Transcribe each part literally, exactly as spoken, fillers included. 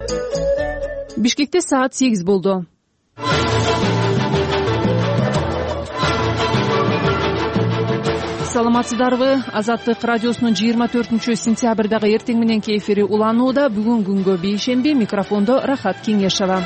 Бишкекте саат сегиз болду. Саламатсыздарбы? Азаттык радиосунун жыйырма төртүнчү сентябрдагы эртең мененки эфири уланууда. Бүгүн күнгө бейшемби. Микрофондо Рахат Кеңешова.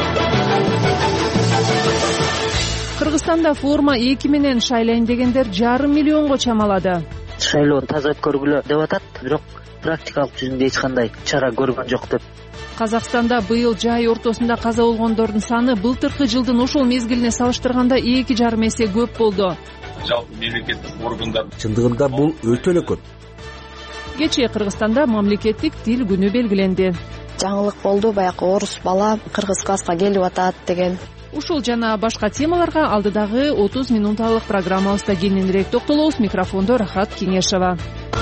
Кыргызстанда форма эки менен шайлайын дегендер жарым миллионго чамалады. Шайлоону таза өткөргүлө деп атат, бирок практикалык жүзүндө эч кандай чара көргөн жок деп. Казакстанда быйыл жай ортосунда каза болгондордун саны былтыркы жылдын ошол мезгилине салыштырганда эки жарым эсе көп болду. Жалпы мемлекеттик органдар чындыгында бул өтө эле көп. Кечээ Кыргызстанда мамлекеттик тил күнү белгиленди. Жаңылык болду, баягы орус бала кыргыз класска келип атат деген. Ушул жана башка темаларга алдыдагы отуз минуталык программабызда кененирээк токтолобуз. Микрофондо Рахат Кеңешова.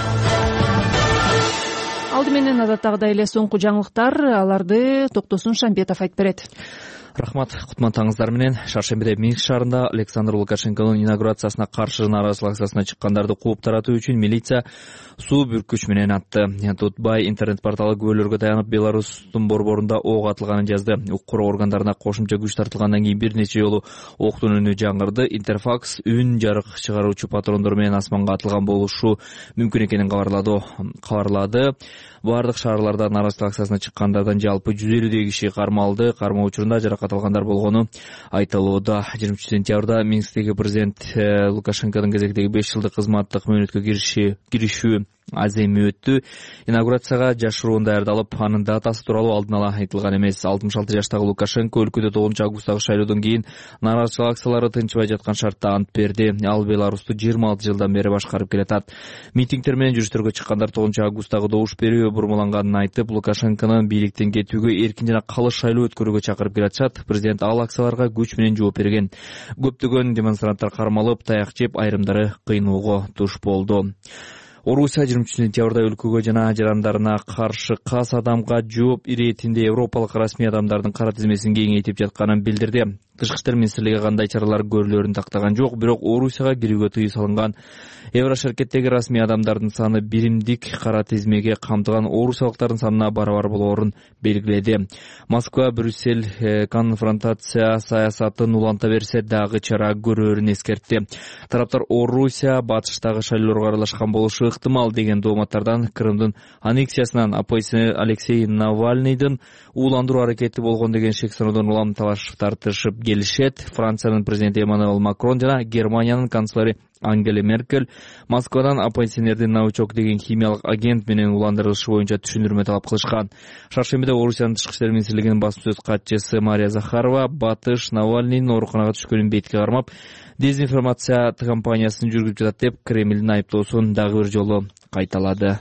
Алды менен адаттагыдай эле соңку жаңылыктар, аларды Токтосун Шамбетов айтып берет. Рахмат, кутман таңыздар менен. Шаршембиде Минск шаарында Александр Лукашенконун инаугурациясына каршы нааразылык акциясына чыккандарды кууп таратуу үчүн милиция суу бүркүч менен атты. Тутбай интернет порталы күбөлөргө таянып Беларустун борборунда ок атылганын жазды. Укук коргоо органдарына кошумча күч тартылгандан кийин бир нече жолу октун үнү жаңгырды. Интерфакс үн жарык чыгаруучу патрондор менен асманга атылган болушу мүмкүн экенин кабарлады. Кабарлады. Бардык шаарларда нааразылык акциясына чыккандардан жалпы жүз элүүдөй киши кармалды. Кармоо учурунда жаракат алгандар болгону айтылууда. жыйырма үчүнчү сентябрда Минсктеги президент Лукашенконун кезектеги беш жылдык кызматтык мөөнөткө киришүү аземи өттү. Инаугурацияга жашыруун даярдалып, анын датасы тууралуу алдын ала айтылган эмес. алтымыш алты жаштагы Лукашенко өлкөдө тогузунчу августтагы шайлоодон кийин нааразычылык акциялары тынчыбай жаткан шартта ант берди. Ал Беларусту жыйырма алты жылдан бери башкарып келатат. Митингдер менен жүрүштөргө чыккандар тогузунчу августтагы добуш берүү бурмаланганын айтып, Лукашенконун бийликтен кетүүгө эркин жана калыс шайлоо өткөрүүгө чакырып келатышат. Президент ал акцияларга күч менен жооп берген. Көптөгөн демонстранттар кармалып, таяк жеп, айрымдары кыйноого туш болду. Орусия жыйырма үчүнчү сентябрда өлкөгө жана жарандарына каршы кас адамга жооп иретинде европалык расмий адамдардын кара тизмесин кеңейтип жатканын билдирди. Тышкы иштер министрлиги кандай чаралар көрүлөрүн тактаган жок, бирок Орусияга кирүүгө тыюу салынган. Еврошеркеттеги расмий адамдардын саны биримдик кара тизмеге камтылган орусиялыктардын санына барабар болоорун белгиледи. Москва Брюссель конфронтация саясатын уланта берсе дагы чара көрөөрүн эскертти. Тараптар Орусия батыштагы шайлоорго аралашкан болушу ыктымал деген дооматтардан Крымдын аннексиясынан оппозиционер Алексей Навальныйдын ууландыруу аракети болгон деген шек саноодон улам талаш тартышып келишет. Франциянын президенти Эммануэль Макрон жана Германиянын канцлери Ангела Меркель Москвадан оппозиционердин Научок деген химиялык агент менен уландырылышы боюнча түшүндүрмө талап кылышкан. Шаршембиде Орусиянын тышкы иштер министрлигинин басма сөз катчысы Мария Захарова Батыш Навальныйдын ооруканага түшкөнүн бетке кармап, дезинформация кампаниясын жүргүзүп жатат деп Кремлдин айыптоосун дагы бир жолу кайталады.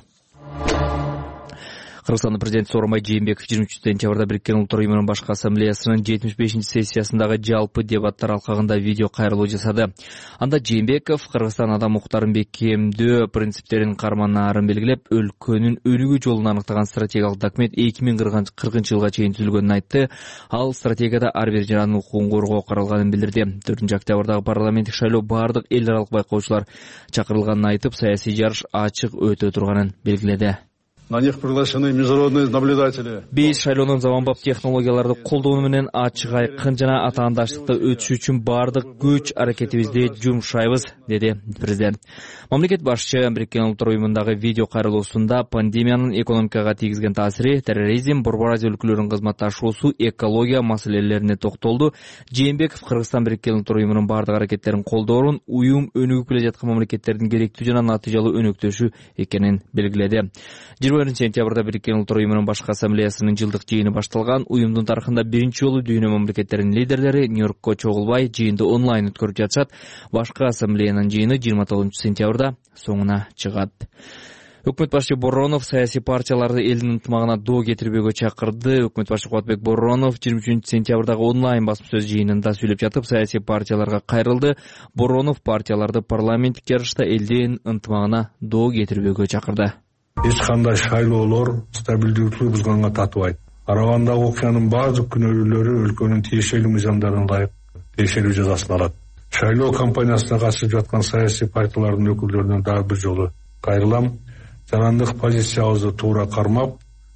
Кыргызстандын президенти Сооронбай Жээнбеков жыйырма үчүнчү сентябрда Бириккен Улуттар Уюмунун башкы ассамблеясынын жетимиш бешинчи сессиясындагы жалпы дебаттар алкагында видео кайрылуу жасады. Анда Жээнбеков Кыргызстан адам укуктарын бекемдөө принциптерин карманаарын белгилеп, өлкөнүн өнүгүү жолун аныктаган стратегиялык документ эки миң кыркынчы жылга чейин түзүлгөнүн айтты. Ал стратегияда ар бир жарандын укугун коргоо каралганын билдирди. төртүнчү октябрдагы парламенттик шайлоо бардык эл аралык байкоочулар чакырылганын айтып, саясий жарыш ачык өтө турганын белгиледи. На них приглашены международные наблюдатели. Биз шайлоонун заманбап технологияларды колдонуу менен ачык айкын жана атаандаштыкта өтүш үчүн бардык күч аракетибизди жумшайбыз, деди президент. Мамлекет башчы Бириккен Улуттар Уюмундагы видео кайрылуусунда пандемиянын экономикага тийгизген таасири, терроризм, Борбор Азия өлкөлөрүнүн кызматташуусу, экология маселелерине токтолду. Жээнбеков Кыргызстан Бириккен Улуттар Уюмунун бардык аракеттерин колдоорун, уюм өнүгүп келе жаткан мамлекеттердин керектүү жана натыйжалуу өнөктөшү экенин белгиледи. жыйырма биринчи сентябрда Бириккен Улуттар Уюмунун башкы ассамблеясынын жылдык жыйыны башталган. Уюмдун тарыхында биринчи жолу дүйнө мамлекеттеринин лидерлери Нью-Йоркко чогулбай жыйынды онлайн өткөрүп жатышат. Башкы ассамблеянын жыйыны жыйырма тогузунчу сентябрда соңуна чыгат. Өкмөт башчы Боронов саясий партияларды элдин ынтымагына доо кетирбөөгө чакырды. Өкмөт башчы Кубатбек Боронов жыйырма үчүнчү сентябрдагы онлайн басма сөз жыйынында сүйлөп жатып, саясий партияларга кайрылды. Боронов партияларды парламенттик жарышта элдин ынтымагына доо кетирбөөгө чакырды. Эч кандай шайлоолор стабилдүүлүктү бузганга татыбайт. Карагандагы окуянын бардык күнөөлүүлөрү өлкөнүн тиешелүү мыйзамдарына ылайык тиешелүү жазасын алат. Шайлоо кампаниясына катышып жаткан саясий партиялардын өкүлдөрүнө дагы бир жолу кайрылам. Жарандык позициябызды туура кармап,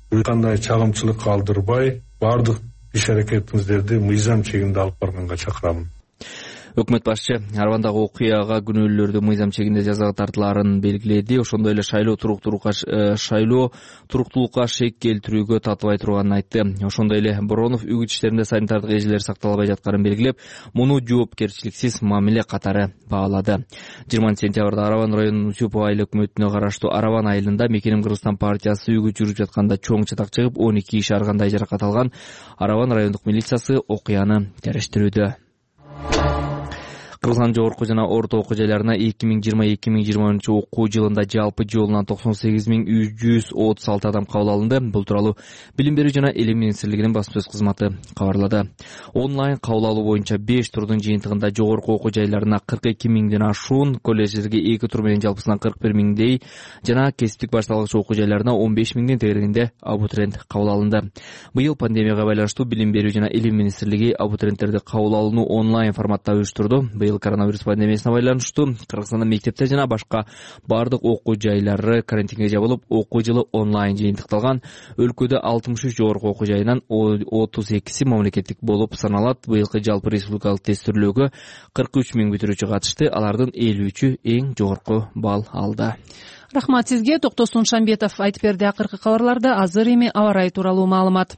эч кандай чагымчылык калтырбай баардык иш аракетиңиздерди мыйзам чегинде алып барганга чакырамын. Өкмөт башчы Арвандагы окуяга күнөөлүүлөрдү мыйзам чегинде жазага тартылаарын белгиледи. Ошондой эле шайлоо туруктуулукка шайлоо туруктуулукка шек келтирүүгө татыбай турганын айтты. Ошондой эле Боронов үгүт иштеринде санитардык эжелер сакталбай жатканын белгилеп, муну жоопкерчиликсиз мамиле катары баалады. жыйырманчы сентябрда Араван районунун Усюпов айыл өкмөтүнө караштуу Араван айылында Мекеним Кыргызстан партиясы үгүт жүрүп жатканда чоң чатак чыгып, он эки киши ар кандай жаракат алган. Араван райондук милициясы окуяны териштирүүдө. Кыргызстан жогорку жана орто окуу жайларына эки миң жыйырма эки миң жыйырма биринчи окуу жылында жалпы жолунан токсон сегиз миң жүз отуз алты адам кабыл алынды. Бул тууралуу Билим берүү жана Илим министрлигинин басма сөз кызматы кабарлады. Онлайн кабыл алуу боюнча беш турдун жыйынтыгында жогорку окуу жайларына кырк эки миңден ашуун, колледждерге эки тур менен жалпысынан кырк бир миңдей жана кесиптик башталгыч окуу жайларына он беш миңдин тегерегинде абитуриент кабыл алынды. Быйыл пандемияга байланыштуу Билим берүү жана Илим министрлиги абитуриенттерди кабыл алууну онлайн форматта уюштурду. Быйыл коронавирус пандемиясына байланыштуу Кыргызстанда мектептер жана башка бардык окуу жайлары карантинге жабылып, окуу жылы онлайн жыйынтыкталган. Өлкөдө алтымыш үч жогорку окуу жайынан отуз экиси мамлекеттик болуп саналат. Быйылкы жалпы республикалык тестирлөөгө кырк үч миң бүтүрүүчү катышты. Алардын элүү үчү эң жогорку балл алды. Рахмат сизге. Токтосун Шамбетов айтып берди. Акыркы кабарларда азыр эми аба ырайы тууралуу маалымат.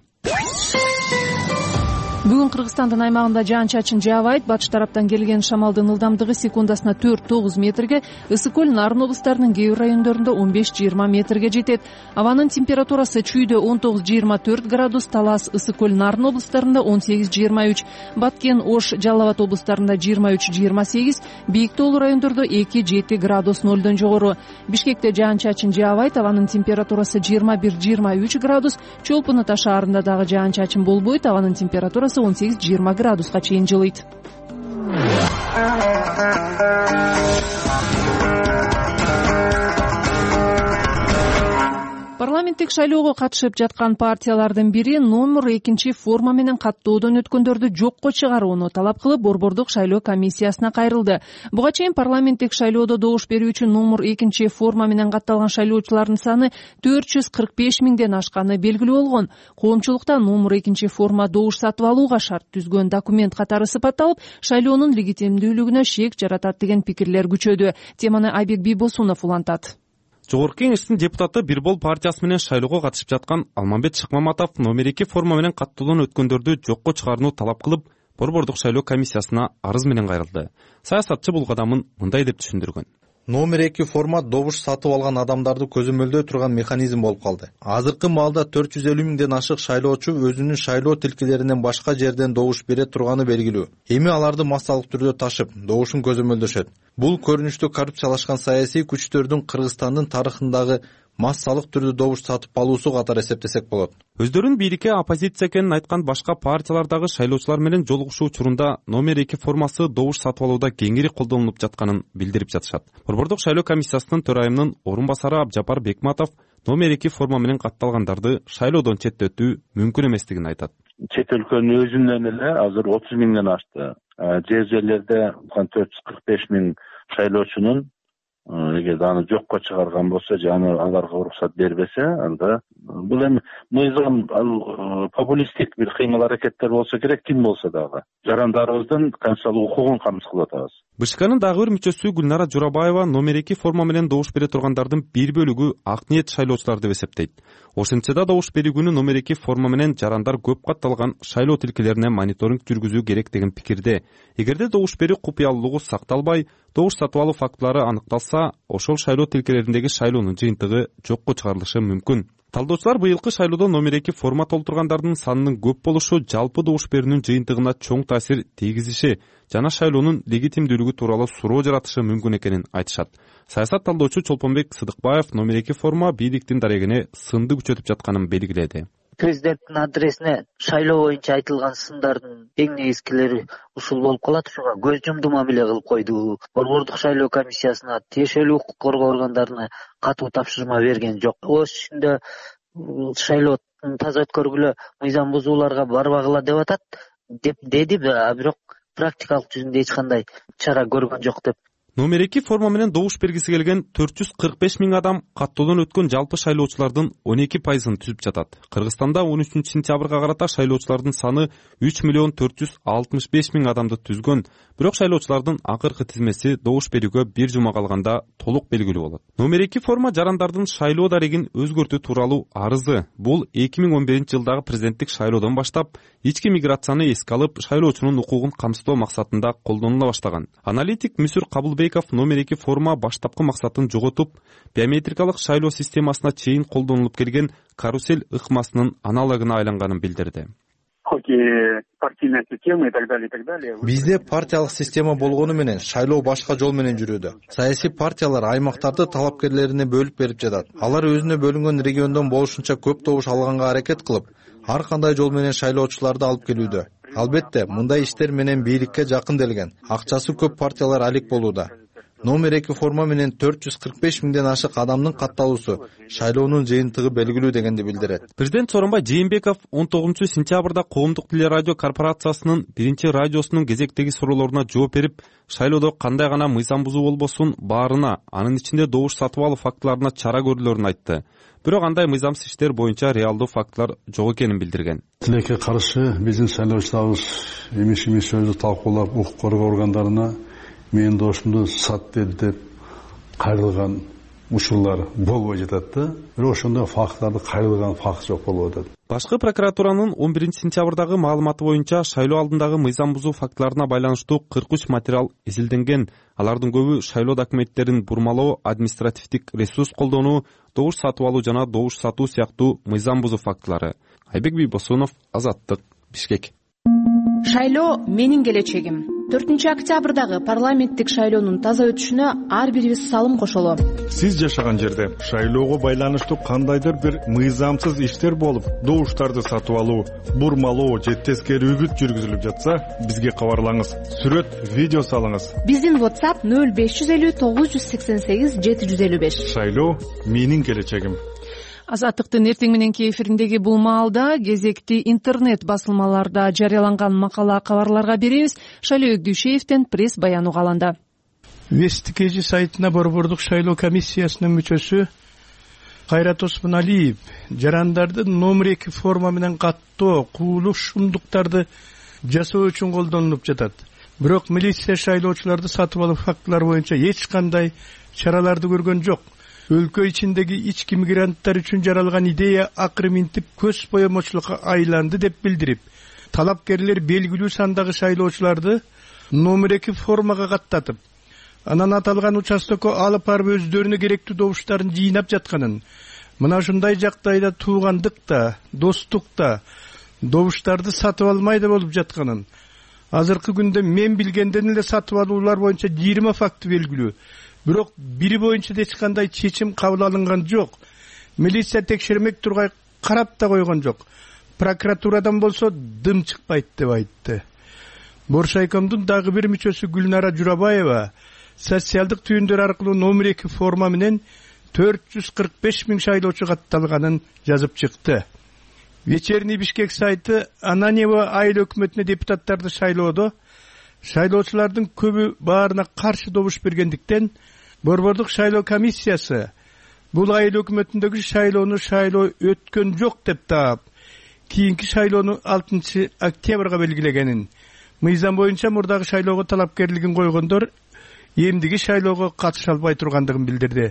Бүгүн Кыргызстандын аймагында жаан-чачын жаабайт. Батыш тараптан келген шамалдын ылдамдыгы секундасына төрт тогуз метрге, ысык көл, Нарын облустарынын кээ бир райондорунда он беш жыйырма метрге жетет. Абанын температурасы Чүйдө он тогуз жыйырма төрт градус, Талас, ысык көл, Нарын облустарында он сегиз жыйырма үч, Баткен, Ош, Жалал Абад облустарында жыйырма үч жыйырма сегиз, Бийик тоолуу райондордо эки жети градус нолдон жогору. Бишкекте жаан-чачын жаабайт. Абанын температурасы жыйырма бир жыйырма үч градус, Чолпон Ата шаарында дагы жаан-чачын болбойт. Абанын температурасы он сегиз жыйырма градуска чейин жылыйт. Парламенттик шайлоого катышып жаткан партиялардын бири номер экинчи форма менен каттоодон өткөндөрдү жокко чыгарууну талап кылып борбордук шайлоо комиссиясына кайрылды. Буга чейин парламенттик шайлоодо добуш берүү үчүн номер экинчи форма менен катталган шайлоочулардын саны төрт жүз кырк беш миңден ашканы белгилүү болгон. Коомчулукта номер экинчи форма добуш сатып алууга шарт түзгөн документ катары сыпатталып, шайлоонун легитимдүүлүгүнө шек жаратат деген пикирлер күчөдү. Теманы Айбек Бийбосунов улантат. Жогорку кеңештин депутаты Бирбол партиясы менен шайлоого катышып жаткан Алмамбет Шыкмаматов номер эки форма менен каттоодон өткөндөрдү жокко чыгарууну талап кылып, борбордук шайлоо комиссиясына арыз менен кайрылды. Саясатчы бул кадамын мындай деп түшүндүргөн. Номер эки форма добуш сатып алган адамдарды көзөмөлдөй турган механизм болуп калды. Азыркы маалда төрт жүз элүү миңден ашык шайлоочу өзүнүн шайлоо тилкелеринен башка жерден добуш бере турганы белгилүү. Эми аларды массалык түрдө ташып, добушун көзөмөлдөшөт. Бул көрүнүштүү коррупциялашкан саясий күчтөрдүн Кыргызстандын тарыхындагы массалык түрдө добуш сатып алуусу катары эсептесек болот. Өздөрүн бийликке оппозиция экенин айткан башка партиялардагы шайлоочулар менен жолугушуу учурунда номер эки формасы добуш сатып алууда кеңири колдонулуп жатканын билдирип жатышат. Борбордук шайлоо комиссиясынын төрайымынын орун басары Абжапар Бекматов номер эки форма менен катталгандарды шайлоодон четтетүү мүмкүн эместигин айтат. Чет өлкөнүн өзүнөн эле азыр отуз миңден ашты. Жер жерлерде төрт жүз кырк беш миң шайлоочунун эгер аны жокко чыгарган болсо, жана аларга уруксат бербесе, анда бул эми мыйзам популисттик бир кыймыл аракеттер болсо керек, ким болсо дагы. Жарандарыбыздын конституциялык укугун камсыз кылып атабыз. БШКнын дагы бир мүчөсү Гүлнара Журабаева номер эки форма менен добуш бере тургандардын бир бөлүгү ак ниет шайлоочулар деп эсептейт. Ошентсе да добуш берүү күнү номер эки форма менен жарандар көп катталган шайлоо тилкелерине мониторинг жүргүзүү керек деген пикирде. Эгерде добуш берүү купуялуулугу сакталбай, добуш сатып алуу фактылары аныкталса, ошол шайлоо тилкелериндеги шайлоонун жыйынтыгы жокко чыгарылышы мүмкүн. Талдоочулар быйылкы шайлоодо номер эки форма толтургандардын санынын көп болушу жалпы добуш берүүнүн жыйынтыгына чоң таасир тийгизиши жана шайлоонун легитимдүүлүгү тууралуу суроо жаратышы мүмкүн экенин айтышат. Саясат талдоочу Чолпонбек Сыдыкбаев номер эки форма бийликтин дарегине сынды күчөтүп жатканын белгиледи. Президенттин адресине шайлоо боюнча айтылган сындардын эң негизгилери ушул болуп калат. Ушуга көз жумду мамиле кылып койду. Борбордук шайлоо комиссиясына тиешелүү укук коргоо органдарына катуу тапшырма берген жок. Ош ичинде шайлоону таза өткөргүлө, мыйзам бузууларга барбагыла деп атат деп деди, бирок практикалык жүзүндө эч кандай чара көргөн жок деп. номер эки форма менен добуш бергиси келген төрт жүз кырк беш миң адам каттоодон өткөн жалпы шайлоочулардын он эки пайызын түзүп жатат. Кыргызстанда он үчүнчү сентябрга карата шайлоочулардын саны үч миллион төрт жүз алтымыш беш миң адамды түзгөн. Бирок шайлоочулардын акыркы тизмеси добуш берүүгө бир жума калганда толук белгилүү болот. номер эки форма жарандардын шайлоо дарегин өзгөртүү тууралуу арызы. Бул эки миң он биринчи жылдагы президенттик шайлоодон баштап ички миграцияны эске алып, шайлоочунун укугун камсыздоо максатында колдонула баштаган. Аналитик Мүсүр Кабылбеков номер эки форма баштапкы максатын жоготуп, биометрикалык шайлоо системасына чейин колдонулуп келген карусель ыкмасынын аналогуна айланганын билдирди. Бизде партиялык система болгону менен шайлоо башка жол менен жүрүүдө. Саясий партиялар аймактарды талапкерлерине бөлүп берип жатат. Алар өзүнө бөлүнгөн региондон болушунча көп добуш алганга аракет кылып, ар кандай жол менен шайлоочуларды алып келүүдө. Албетте, мындай иштер менен бийликке жакынделген, акчасы көп партиялар алек болууда. номер эки форма менен төрт жүз кырк беш миңден ашык адамдын катталуусу шайлоонун жыйынтыгы белгилүү дегенди билдирет. Президент Сооронбай Жээнбеков он тогузунчу сентябрда Коомдук телерадио корпорациясынын биринчи радиосунун кезектеги суроолоруна жооп берип, шайлоодо кандай гана мыйзам бузуу болбосун баарына, анын ичинде добуш сатып алуу фактыларына чара көрүүлөрүн айтты. Бирок андай мыйзамсыз иштер боюнча реалдуу фактылар жок экенин билдирген. Тилекке каршы биздин шайлоочуларыбыз эмиш-эмиш сөздү талкуулап, укук коргоо органдарына менин дошумду сатты деп кайрылган учурлар болбой жатат да. Бирок ошондой фактларды кайрылган факт жок болуп атат. Башкы прокуратуранын он биринчи сентябрдагы маалыматы боюнча шайлоо алдындагы мыйзам бузуу фактыларына байланыштуу кырк үч материал изилденген. Алардын көбү шайлоо документтерин бурмалоо, административдик ресурс колдонуу, добуш сатып алуу жана добуш сатуу сыяктуу мыйзам бузуу фактылары. Айбек Бийбосунов, Азаттык, Бишкек. Шайлоо менин келечегим. төртүнчү октябрдагы парламенттик шайлоонун таза өтүшүнө ар бирибиз салым кошолу. Сиз жашаган жерде шайлоого байланыштуу кандайдыр бир мыйзамсыз иштер болуп, добуштарды сатып алуу, бурмалоо же тескери үгүт жүргүзүлүп жатса, бизге кабарлаңыз. Сүрөт, видео салыңыз. Биздин WhatsApp нөл беш жүз элүү тогуз жүз сексен сегиз жети жүз элүү беш. Шайлоо менин келечегим. Азаттыктын эртең мененки эфириндеги бул маалда кезекти интернет басылмаларда жарыяланган макала кабарларга беребиз. Шайлоо Дүйшеевден пресс баян угаланды. Вестик эжи сайтына Борбордук шайлоо комиссиясынын мүчөсү Кайрат Осмоналиев жарандарды номер эки форма менен каттоо, куулук шумдуктарды жасоо үчүн колдонулуп жатат. Бирок милиция шайлоочуларды сатып алуу фактылары боюнча эч кандай чараларды көргөн жок. Өлкө ичиндеги ички мигранттар үчүн жаралган идея акыры минтип көз боемочулукка айланды деп билдирип, талапкерлер белгилүү сандагы шайлоочуларды номер эки формага каттатып, анан аталган участокко алып барып өздөрүнө керектүү добуштарын жыйнап жатканын, мына ушундай жагдайда туугандыкта, достукта добуштарды сатып алмай да болуп жатканын, азыркы күндө мен билгенден эле сатып алуулар боюнча жыйырма факты белгилүү. Бирок бири боюнча эч кандай чечим кабыл алынган жок. Милиция текшермек тургай карап да койгон жок. Прокуратурадан болсо дым чыкпайт деп айтты. Боршайкомдун дагы бир мүчөсү Гүлнара Журабаева социалдык түйүндөр аркылуу номер эки форма менен төрт жүз кырк беш миң шайлоочу катталганын жазып чыкты. Вечерний Бишкек сайты Ананьева айыл өкмөтүнө депутаттарды шайлоодо шайлоочулардын көбү баарына каршы добуш бергендиктен Борбордук шайлоо комиссиясы бул айыл өкмөтүндөгү шайлоону шайлоо өткөн жок деп таап, кийинки шайлоону алтынчы октябрга белгилегенин, мыйзам боюнча мурдагы шайлоого талапкерлигин койгондор эмдиги шайлоого катыша албай тургандыгын билдирди.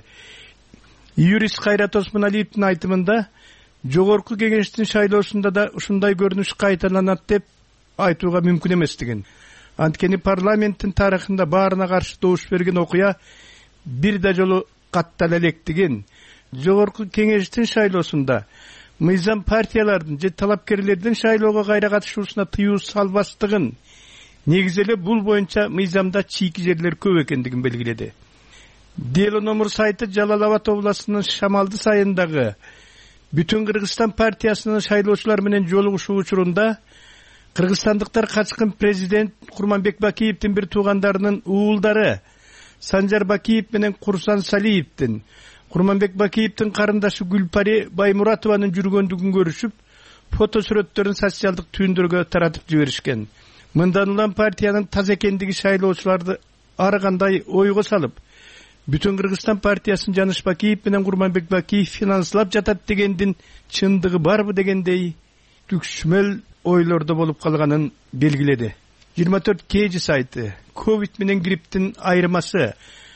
Юрист Кайрат Осмоналиевдин айтымында жогорку кеңештин шайлоосунда да ушундай көрүнүш кайталанат деп айтууга мүмкүн эместигин. Анткени парламенттин тарыхында баарына каршы добуш берген окуя бир да жолу каттала электигин, жогорку кеңештин шайлоосунда мыйзам партиялардын же талапкерлердин шайлоого кайра катышуусуна тыюу салбастыгын, негизи эле бул боюнча мыйзамда чийки жерлер көп экендигин белгиледи. Дело номер сайты Жалал Абад областынын Шамалды сайындагы Бүтүн Кыргызстан партиясынын шайлоочулар менен жолугушуу учурунда кыргызстандыктар качкын президент Курманбек Бакиевдин бир туугандарынын уулдары Санжар Бакиев менен Курсан Салиевдин, Курманбек Бакиевдин карындашы Гүлпари Баймуратованын жүргөндүгүн көрүшүп, фото сүрөттөрүн социалдык түйүндөргө таратып жиберишкен. Мындан улам партиянын таза экендиги шайлоочуларды ар кандай ойго салып, Бүтүн Кыргызстан партиясын Жаныш Бакиев менен Курманбек Бакиев финанслап жатат дегендин чындыгы барбы дегендей түкшмөл ойлордо болуп калганын белгиледи. жыйырма төрт кж сайты ковид менен грипптин айырмасы,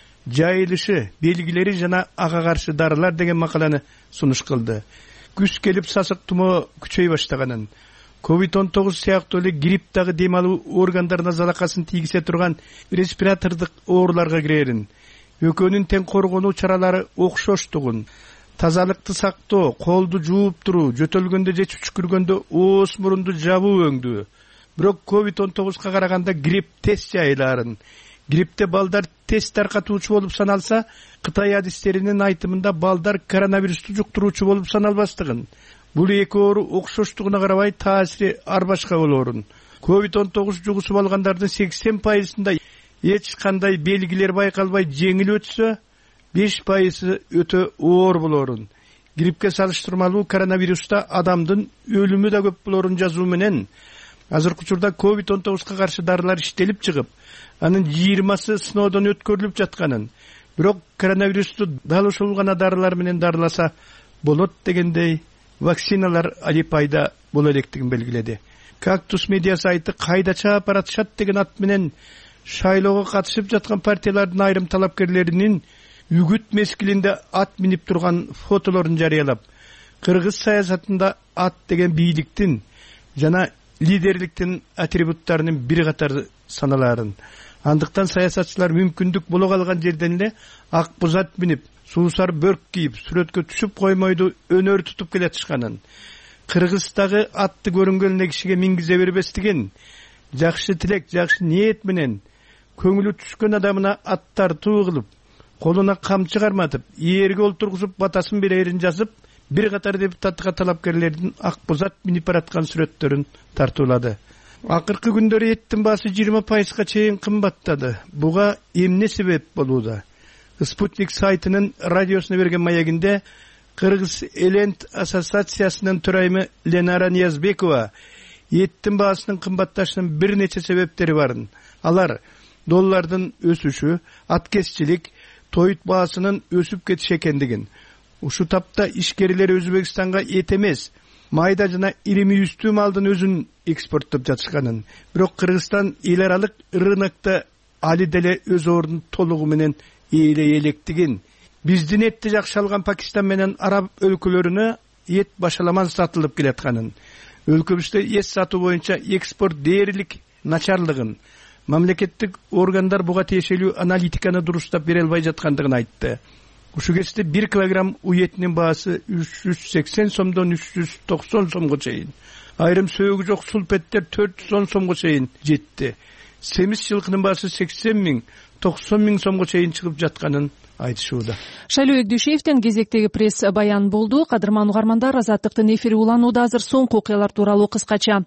жайылышы, белгилери жана ага каршы дарылар деген макаланы сунуш кылды. Күз келип сасык тумоо күчөй баштаганын, ковид он тогуз сыяктуу эле грипптагы дем алуу органдарына залакасын тийгизе турган респиратордук ооруларга кирерин, өкөнүн тең коргонуу чаралары окшоштугун, тазалыкты сактоо, колду жууп туруу, жөтөлгөндө же түшкүргөндө ооз мурунду жабуу өңдүү. Бирок ковид он тогузга караганда грипп тез жайыларын, гриппте балдар тез таркатуучу болуп саналса, Кытай адистеринин айтымында балдар коронавирусту жуктуруучу болуп саналбастыгын, бул эки оору окшоштугуна карабай таасири ар башка болорун. ковид он тогуз жугусуп алгандардын сексен пайызында эч кандай белгилер байкалбай жеңил өтсө, беш пайызы өтө оор болорун. Гриппке салыштырмалуу коронавируста адамдын өлүмү да көп болорун жазуу менен азыркы учурда ковид он тогузга каршы дарылар иштелип чыгып, анын жыйырмасы сыноодон өткөрүлүп жатканын, бирок коронавирусту дал ушул гана дарылар менен дарыласа болот дегендей вакциналар али пайда боло электигин белгиледи. Кактус медиа сайты кайда чаап баратышат деген ат менен шайлоого катышып жаткан партиялардын айрым талапкерлеринин үгүт мезгилинде ат минип турган фотолорун жарыялап, кыргыз саясатында ат деген бийликтин жана лидерликтин атрибуттарынын бир катары саналарын. Андыктан саясатчылар мүмкүндүк боло калган жерден эле ак бузат минип, суусар бөрк кийип, сүрөткө түшүп коймойду өнөр тутуп келатышканын, Кыргыздагы атты көрүнгөн эле кишиге мингизе бербестигин, жакшы тилек, жакшы ниет менен көңүлү түшкөн адамына аттартуу кылып, колуна камчы карматып, ээрге олтургузуп батасын берерин жазып, бир катар депутаттыкка талапкерлердин ак бузат минип бараткан сүрөттөрүн тартуулады. Акыркы күндөрү эттин баасы жыйырма пайызга чейин кымбаттады. Буга эмне себеп болууда? Спутник сайтынын радиосуна берген маягинде Кыргыз Элент ассоциациясынын төрайымы Ленара Ниязбекова эттин баасынын кымбатташынын бир нече себептери барын. Алар доллардын өсүшү, аткезчилик, тоют баасынын өсүп кетиши экендигин, ушу тапта ишкерлер Өзбекстанга эт эмес, майда жана ири мүйүстүү малдын өзүн экспорттоп жатышканын, бирок Кыргызстан эл аралык рынокто али деле өз ордун толугу менен ээлей электигин, биздин этти жакшы алган Пакистан менен араб өлкөлөрүнө эт башаламан сатылып келатканын, өлкөбүздө эт сатуу боюнча экспорт дээрлик начарлыгын, мамлекеттик органдар буга тиешелүү аналитиканы дурустап бере албай жаткандыгын айтты. Ушу кезде бир килограмм у этинин баасы үч жүз сексен сомдон үч жүз токсон сомго чейин, айрым сөөгү жок сулпеттер төрт жүз он сомго чейин жетти. Семиз жылкынын баасы сексен миң, токсон миң сомго чейин чыгып жатканын айтышууда. Шайлоо Эгдюшевден кезектеги пресс баян болду. Кадырман угармандар, Азаттыктын эфири уланууда. Азыр соңку окуялар тууралуу кыскача.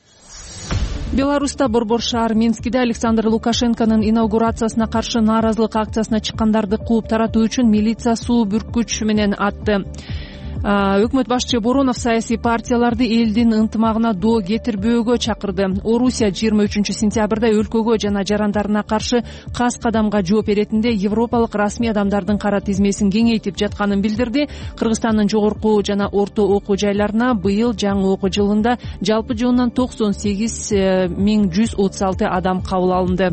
Беларуста Борбор шаар Минскиде Александр Лукашенконун инаугурациясына каршы нааразылык акциясына чыккандарды кууп таратуу үчүн милиция суу бүркүч менен атты. Өкмөт башчы Боронов саясий партияларды элдин ынтымагына доо кетирбөөгө чакырды. Орусия жыйырма үчүнчү сентябрда өлкөгө жана жарандарына каршы кас кадамга жооп беретинде европалык расмий адамдардын кара тизмесин кеңейтип жатканын билдирди. Кыргызстандын жогорку жана орто окуу жайларына быйыл жаңы окуу жылында жалпы жонунан токсон сегиз миң жүз отуз алты адам кабыл алынды.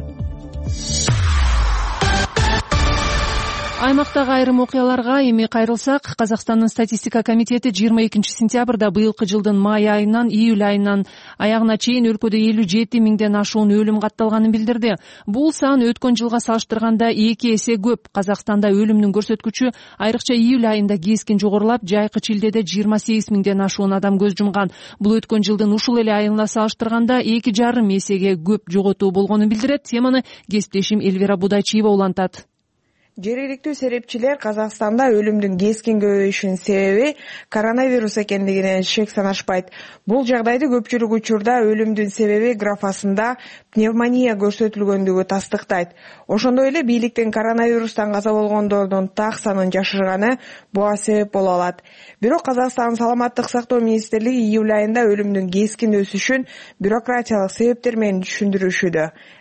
Аймактагы айрым окуяларга эми кайрылсак, Казакстандын статистика комитети жыйырма экинчи сентябрда быйылкы жылдын май айынан июль айынан аягына чейин өлкөдө элүү жети миңден ашуун өлүм катталганын билдирди. Бул сан өткөн жылга салыштырганда эки эсе көп. Казакстанда өлүмдүн көрсөткүчү айрыкча июль айында кескин жогорулап, жайкы чилдеде жыйырма сегиз миңден ашуун адам көз жумган. Бул өткөн жылдын ушул эле айына салыштырганда эки жарым эсеге көп жоготуу болгонун билдирет. Теманы кесиптешим Элвира Будайчиева улантат. Жергиликтүү серепчилер Казакстанда өлүмдүн кескин көбөйүшүнүн себеби коронавирус экендигине шек санашпайт. Бул жагдайды көпчүлүк учурда өлүмдүн себеби графасында пневмония көрсөтүлгөндүгү тастыктайт. Ошондой эле бийликтин коронавирустан каза болгондордун так санын жашырганы буга себеп боло алат. Бирок Казакстандын саламаттык сактоо министрлиги июль айында өлүмдүн кескин өсүшүн бюрократиялык себептер менен түшүндүрүшүүдө.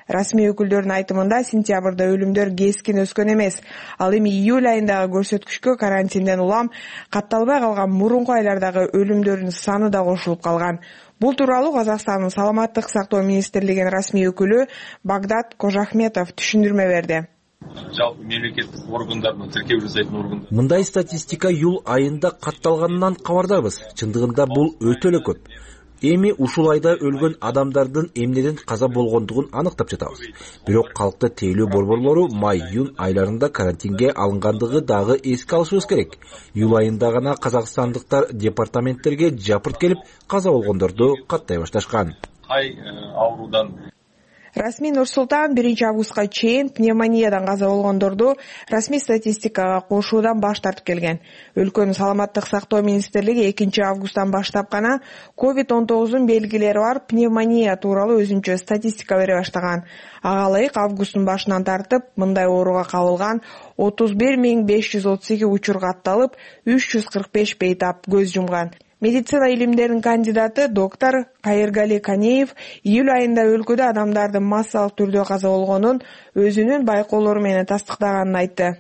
Расмий өкүлдөрдүн айтымында сентябрда өлүмдөр кескин өскөн эмес. Ал эми июль айындагы көрсөткүчкө карантинден улам катталбай калган мурунку айлардагы өлүмдөрдүн саны да кошулуп калган. Бул тууралуу Казакстандын саламаттык сактоо министрлигинин расмий өкүлү Багдат Кожахметов түшүндүрмө берди. Жалпы мемлекеттик органдардын тиркеп жасайтын органдар. Мындай статистика июль айында катталганынан кабардарбыз. Чындыгында бул өтө эле көп. Эми ушул айда өлгөн адамдардын эмнеден каза болгондугун аныктап жатабыз. Бирок калкты тейлөө борборлору май-июнь айларында карантинге алынгандыгы дагы эске алышыбыз керек. Июль айында гана казакстандыктар департаменттерге жапырт келип, каза болгондорду каттай башташкан. Кай оорудан Расмий Нур-Султан биринчи августка чейин пневмониядан каза болгондорду расмий статистикага кошуудан баш тартып келген. Өлкөнүн саламаттык сактоо министрлиги экинчи августтан баштап гана ковид он тогуздун белгилери бар пневмония тууралуу өзүнчө статистика бере баштаган. Ага ылайык августтун башынан тартып мындай ооруга кабылган отуз бир миң беш жүз отуз эки учур катталып, үч жүз кырк беш бейтап көз жумган. Медицина илимдеринин кандидаты доктор Кайыргали Канеев июль айында өлкөдө адамдардын массалык түрдө каза болгонун өзүнүн байкоолору менен тастыктаганын айтты.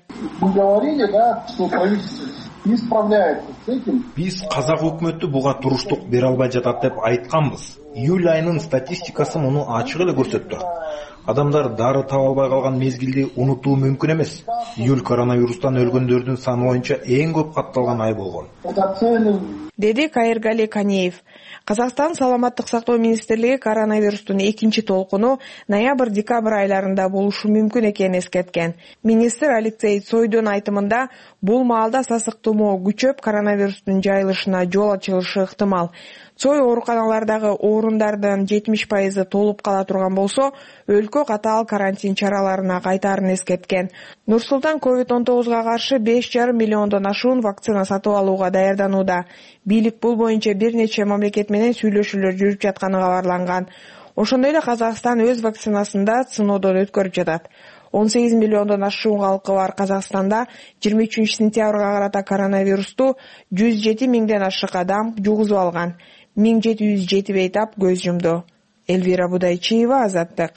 Биз казак өкмөтү буга туруштук бере албай жатат деп айтканбыз. Июль айынын статистикасы муну ачык эле көрсөттү. Адамдар дары таба албай калган мезгилди унутуу мүмкүн эмес. Июль коронавирустан өлгөндөрдүн саны боюнча эң көп катталган ай болгон, деди Кайыргали Канеев. Казакстан саламаттык сактоо министрлиги коронавирустун экинчи толкуну ноябрь-декабрь айларында болушу мүмкүн экенин эскерткен. Министр Алексей Цойдун айтымында бул маалда сасык тумоо күчөп, коронавирустун жайылышына жол ачылышы ыктымал. Цой ооруканалардагы орундардын жетимиш пайызы толуп кала турган болсо, өлкө катаал карантин чараларына кайтаарын эскерткен. Нур-Султан ковид он тогузга каршы беш жарым миллиондон ашуун вакцина сатып алууга даярданууда. Бийлик бул боюнча бир нече мамлекет менен сүйлөшүүлөр жүрүп жатканы кабарланган. Ошондой эле Казакстан өз вакцинасында сыноодон өткөрүп жатат. он сегиз миллиондон ашуун калкы бар Казакстанда жыйырма үчүнчү сентябрга карата коронавирусту жүз жети миңден ашык адам жугузуп алган. миң жети жүз жети бейтап көз жумду. Элвира Будайчиева, Азаттык.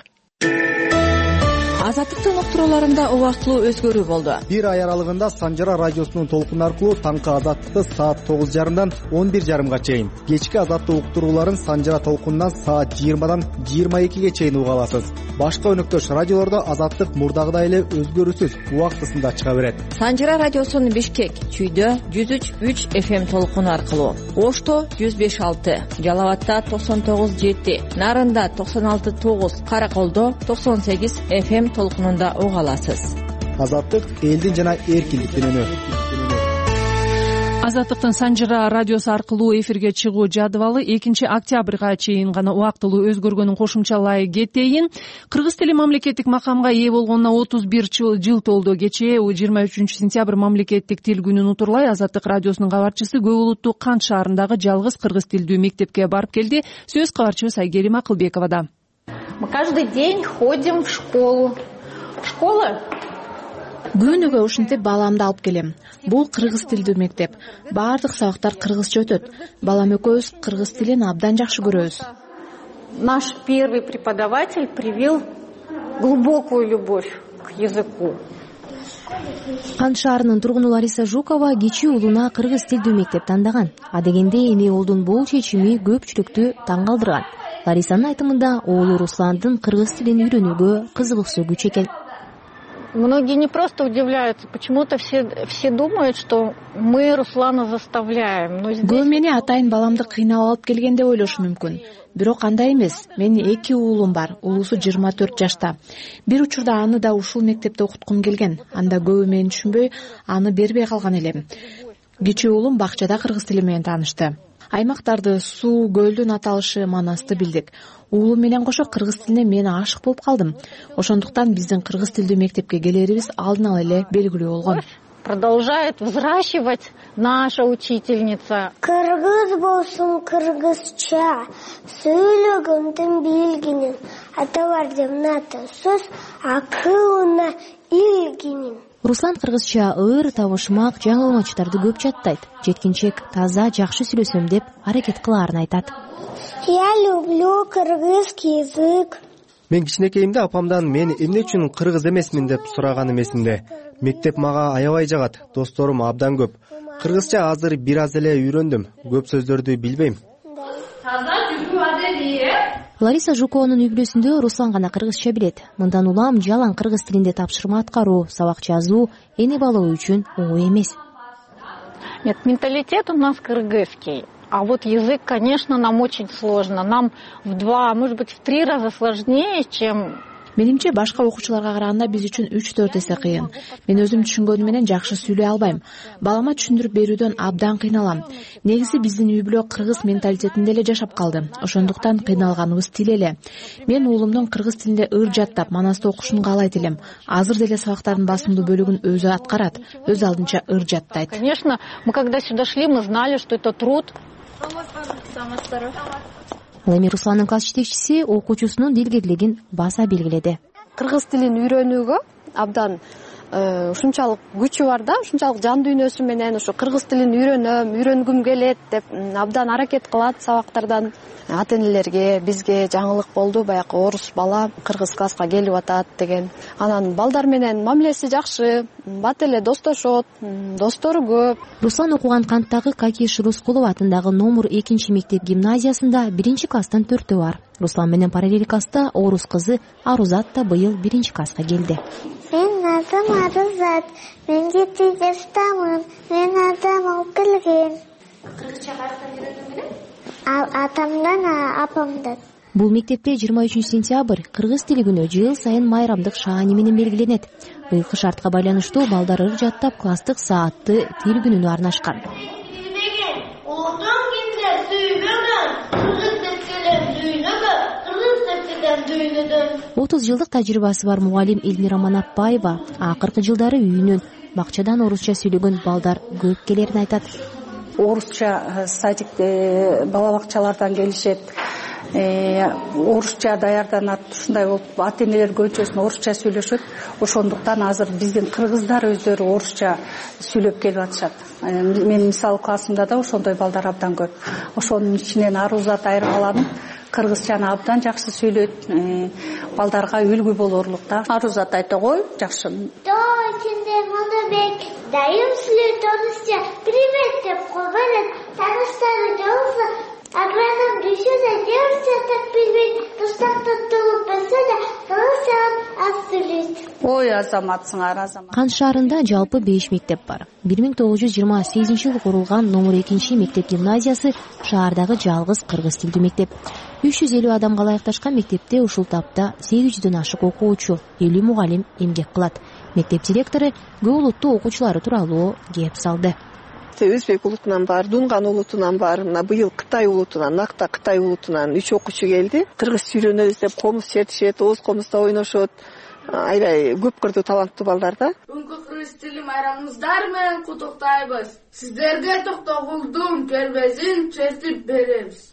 Азаттыктын уктурууларында убактылуу өзгөрүү болду. Бир ай аралыгында Санжара радиосунун толкуну аркылуу таңкы Азаттыкты саат тогуз жарымдан он бир жарымга чейин, кечки Азаттык уктурууларын Санжара толкунунан саат жыйырмадан жыйырма экиге чейин уга аласыз. Башка өнөктөш радиолордо Азаттык мурдагыдай эле өзгөрүүсүз убактысында чыга берет. Санжара радиосунун Бишкек, Чүйдө жүз үч үч эф эм толкуну аркылуу, Ошто жүз беш алты, Жалалатта токсон тогуз жети, Нарында токсон алты тогуз, Караколдо токсон сегиз эф эм толкунунда уга аласыз. Азаттык элдин жана эркиндиктин үнү. Азаттыктын Санжара радиосу аркылуу эфирге чыгуу жадыбалы экинчи октябрга чейин гана убактылуу өзгөргөнүн кошумчалай кетейин. Кыргыз тили мамлекеттик макамга ээ болгонуна отуз бир жыл толду. Кечээ жыйырма үчүнчү сентябрь мамлекеттик тил күнүн утурлай Азаттык радиосунун кабарчысы Көп улуттуу Кант шаарындагы жалгыз кыргыз тилдүү мектепке барып келди. Сөз кабарчыбыз Айгерим Акылбековада. Мы каждый день ходим в школу. Школа? Күнүгө ушинтип баламды алып келем. Бул кыргыз тилдүү мектеп. Баардык сабактар кыргызча өтөт. Балам экөөбүз кыргыз тилин абдан жакшы көрөбүз. Наш первый преподаватель привил глубокую любовь к языку. Кант шаарынын тургуну Лариса Жукова кичи уулуна кыргыз тилдүү мектеп тандаган. Адегенде эми уулдун бул чечими көпчүлүктү таң калтырган. Ларисанын айтымында уулу Русландын кыргыз тилин үйрөнүүгө кызыгуусу күч экен. Многие не просто удивляются, почему-то все, все думают, что мы Руслана заставляем. Көп мени атайын баламды кыйнап алып келген деп ойлошу мүмкүн. Бирок андай эмес. Менин эки уулум бар. Уулусу жыйырма төрт жашта. Бир учурда аны да ушул мектепте окуткум келген. Анда көбү мени түшүнбөй, аны бербей калган элем. Кичи уулум бакчада кыргыз тили менен таанышты. Аймактарды, суу, көлдүн аталышы, манасты билдик. Уулум менен кошо кыргыз тилине мен ашык болуп калдым. Ошондуктан биздин кыргыз тилдүү мектепке келерибиз алдын ала эле белгилүү болгон. Продолжает взращивать наша учительница. Кыргыз болсун кыргызча, сүйлөгөндүн билгинин, аталардын аты сөз акылына илгинин. Руслан кыргызча ыр, табышмак, жаңылмачтарды көп жаттайт. Жеткинчек таза, жакшы сүйлөсөм деп аракет кылаарын айтат. Я люблю кыргызский язык. мен кичинекейимде апамдан мен эмне үчүн кыргыз эмесмин деп сураганым эсимде. Мектеп мага аябай жагат, досторум абдан көп. Кыргызча азыр бир аз эле үйрөндүм, көп сөздөрдү билбейм. Лариса Жукованын үй бүлөсүндө Руслан гана кыргызча билет. Мындан улам жалаң кыргыз тилинде тапшырма аткаруу, сабак жазуу эне бала үчүн оо эмес. Нет, менталитет у нас кыргызский. А вот язык, конечно, нам очень сложно. Нам в два, может быть, в три раза сложнее, чем... Менимче башка окуучуларга караганда биз үчүн үч төрт эсе кыйын. Мен өзүм түшүнгөнүм менен жакшы сүйлөй албайм. Балама түшүндүрүп берүүдөн абдан кыйналам. Негизи биздин үй бүлө кыргыз менталитетинде эле жашап калды. Ошондуктан кыйналганыбыз тил эле. Мен уулумдун кыргыз тилинде ыр жаттап, манасты окушун каалайт элем. Азыр деле сабактардын басымдуу бөлүгүн өзү аткарат, өз алдынча ыр жаттайт. Конечно, мы когда сюда шли, мы знали, что это труд. Ал эми Русландын класс жетекчиси окуучусунун дилгерлигин баса белгиледи. Кыргыз тилин үйрөнүүгө абдан ушунчалык күчү бар да, ушунчалык жан дүйнөсү менен ошо кыргыз тилин үйрөнөм, үйрөнгүм келет деп абдан аракет кылат сабактардан. Ата-энелерге, бизге жаңылык болду, баягы орус бала кыргыз класска келип атат деген. Анан балдар менен мамилеси жакшы, бат эле достошот, достору көп. Руслан окуган канттагы Какиш Рускулов атындагы номер экинчи мектеп гимназиясында биринчи класстан төртөө бар. Руслан менен параллель класста орус кызы Арузат да быйыл биринчи класска келди. Мен атым Арузат, мен жети жаштамын, мен адам алып келген. Кыргызча каяктан үйрөндүң? Атамдан, апамдан. Бул мектепте жыйырма үчүнчү сентябрь кыргыз тили күнү жыл сайын майрамдык шаани менен белгиленет. Быйылкы шартка байланыштуу балдар ыр жаттап класстык саатты тил күнүнө арнашкан. отуз жылдык тажрыйбасы бар мугалим Элмира Манапбаева акыркы жылдары үйүнөн бакчадан орусча сүйлөгөн балдар көп келерин айтат. Орусча садик бала бакчалардан келишет, орусча даярданат, ушундай болуп ата-энелер көбүнчөсү орусча сүйлөшөт. Ошондуктан азыр биздин кыргыздар өздөрү орусча сүйлөп келип атышат. Мен мисалы классымда да ошондой балдар абдан көп. Ошонун ичинен Арузат айырмаланып кыргызчаны абдан жакшы сүйлөйт, балдарга үлгү болорлук да. Арузат айта кой, жакшы. Дайым сүйлөйт орусча. Привет деп койбойт. Таныштары жолса, агроном düşürse diyorsa так билбейт. Тустакта толуп берсе да, кыргызча аз сүйлөйт. Ой, азаматсыңар, азамат. Кан шаарында жалпы беш мектеп бар. бир миң тогуз жүз жыйырма сегизинчи жылы курулган номер экинчи мектеп гимназиясы шаардагы жалгыз кыргыз тилдүү мектеп. үч жүз элүү адамга ылайыкташкан мектепте ушул тапта сегиз жүздөн ашык окуучу, элүү мугалим эмгек кылат. Мектеп директору көп улуттуу окуучулары тууралуу кеп салды. Өзбек улутунан бар, Дунган улутунан бар, мына быйыл Кытай улутунан, накта Кытай улутунан үч окуучу келди. Кыргыз үйрөнөбүз деп комуз чертишет, ооз комузда ойношот. Аябай көп кырдуу таланттуу балдар да. Бүгүнкү кыргыз тили майрамыңыздар менен куттуктайбыз. Сиздерге токтогулдун кербезин чертип беребиз.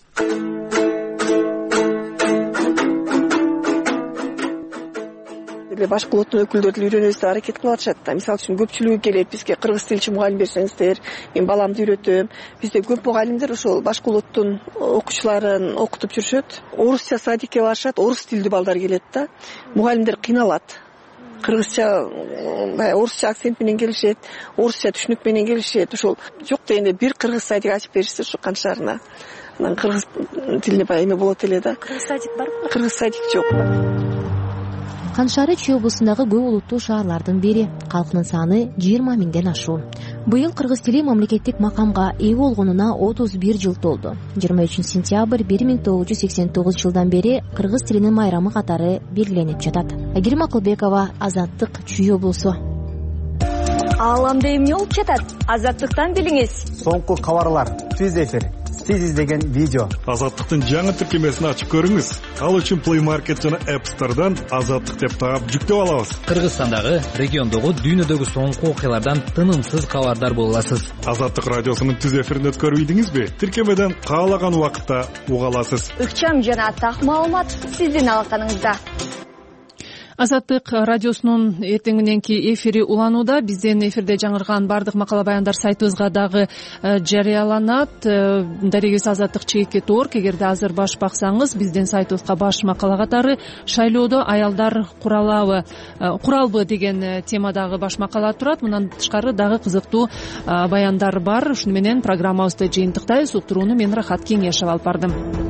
Башка улуттун өкүлдөрү үйрөнөбүз деп аракет кылып атышат да. Мисалы үчүн көпчүлүгү келет, бизге кыргыз тилчи мугалим берсеңиздер, мен баламды үйрөтөм. Бизде көп мугалимдер ошол башка улуттун окуучуларын окутуп жүрүшөт. Орусча садикке барышат, орус тилдүү балдар келет да. Мугалимдер кыйналат. Кыргызча, орусча акцент менен келишет, орусча түшүнүк менен келишет. Ошол жок дегенде бир кыргыз садик ачып беришсе ушу Кан шаарына. Анан кыргыз тилине баягы эме болот эле да. Кыргыз садик барбы? Кыргыз садик жок. Кан шаары Чүй облусундагы көп улуттуу шаарлардын бири, калкынын саны жыйырма миңден ашуун. Быйыл кыргыз тили мамлекеттик макамга ээ болгонуна отуз бир жыл толду. жыйырма үчүнчү сентябрь бир миң тогуз жүз сексен тогуз жылдан бери кыргыз тилинин майрамы катары белгиленип жатат. Айгерим Акылбекова, Азаттык, Чүй облусу. Ааламда эмне болуп жатат? Азаттыктан билиңиз. Соңку кабарлар, түз эфир, сиз издеген видео. Азаттыктын жаңы тиркемесин ачып көрүңүз. Ал үчүн Play Market жана App Store'дан Азаттык деп таап жүктөп алабыз. Кыргызстандагы, региондогу, дүйнөдөгү соңку окуялардан тынымсыз кабардар боло аласыз. Азаттык радиосунун түз эфирин өткөрүп ийдиңизби? Тиркемеден каалаган убакытта уга аласыз. Ыкчам жана так маалымат сиздин алаканыңызда. Азаттык радиосунун эртең мененки эфири уланууда. Бизден эфирде жаңырган баардык макала баяндар сайтыбызга дагы жарыяланат. Дарегиз азаттык чекит точка орг. Эгерде азыр баш баксаңыз, биздин сайтыбызга баш макала катары шайлоодо аялдар куралабы куралбы деген темадагы баш макала турат. Мындан тышкары дагы кызыктуу баяндар бар. Ушуну менен программабызды жыйынтыктайбыз. Уктурууну мен Рахат Кеңешева алып бардым.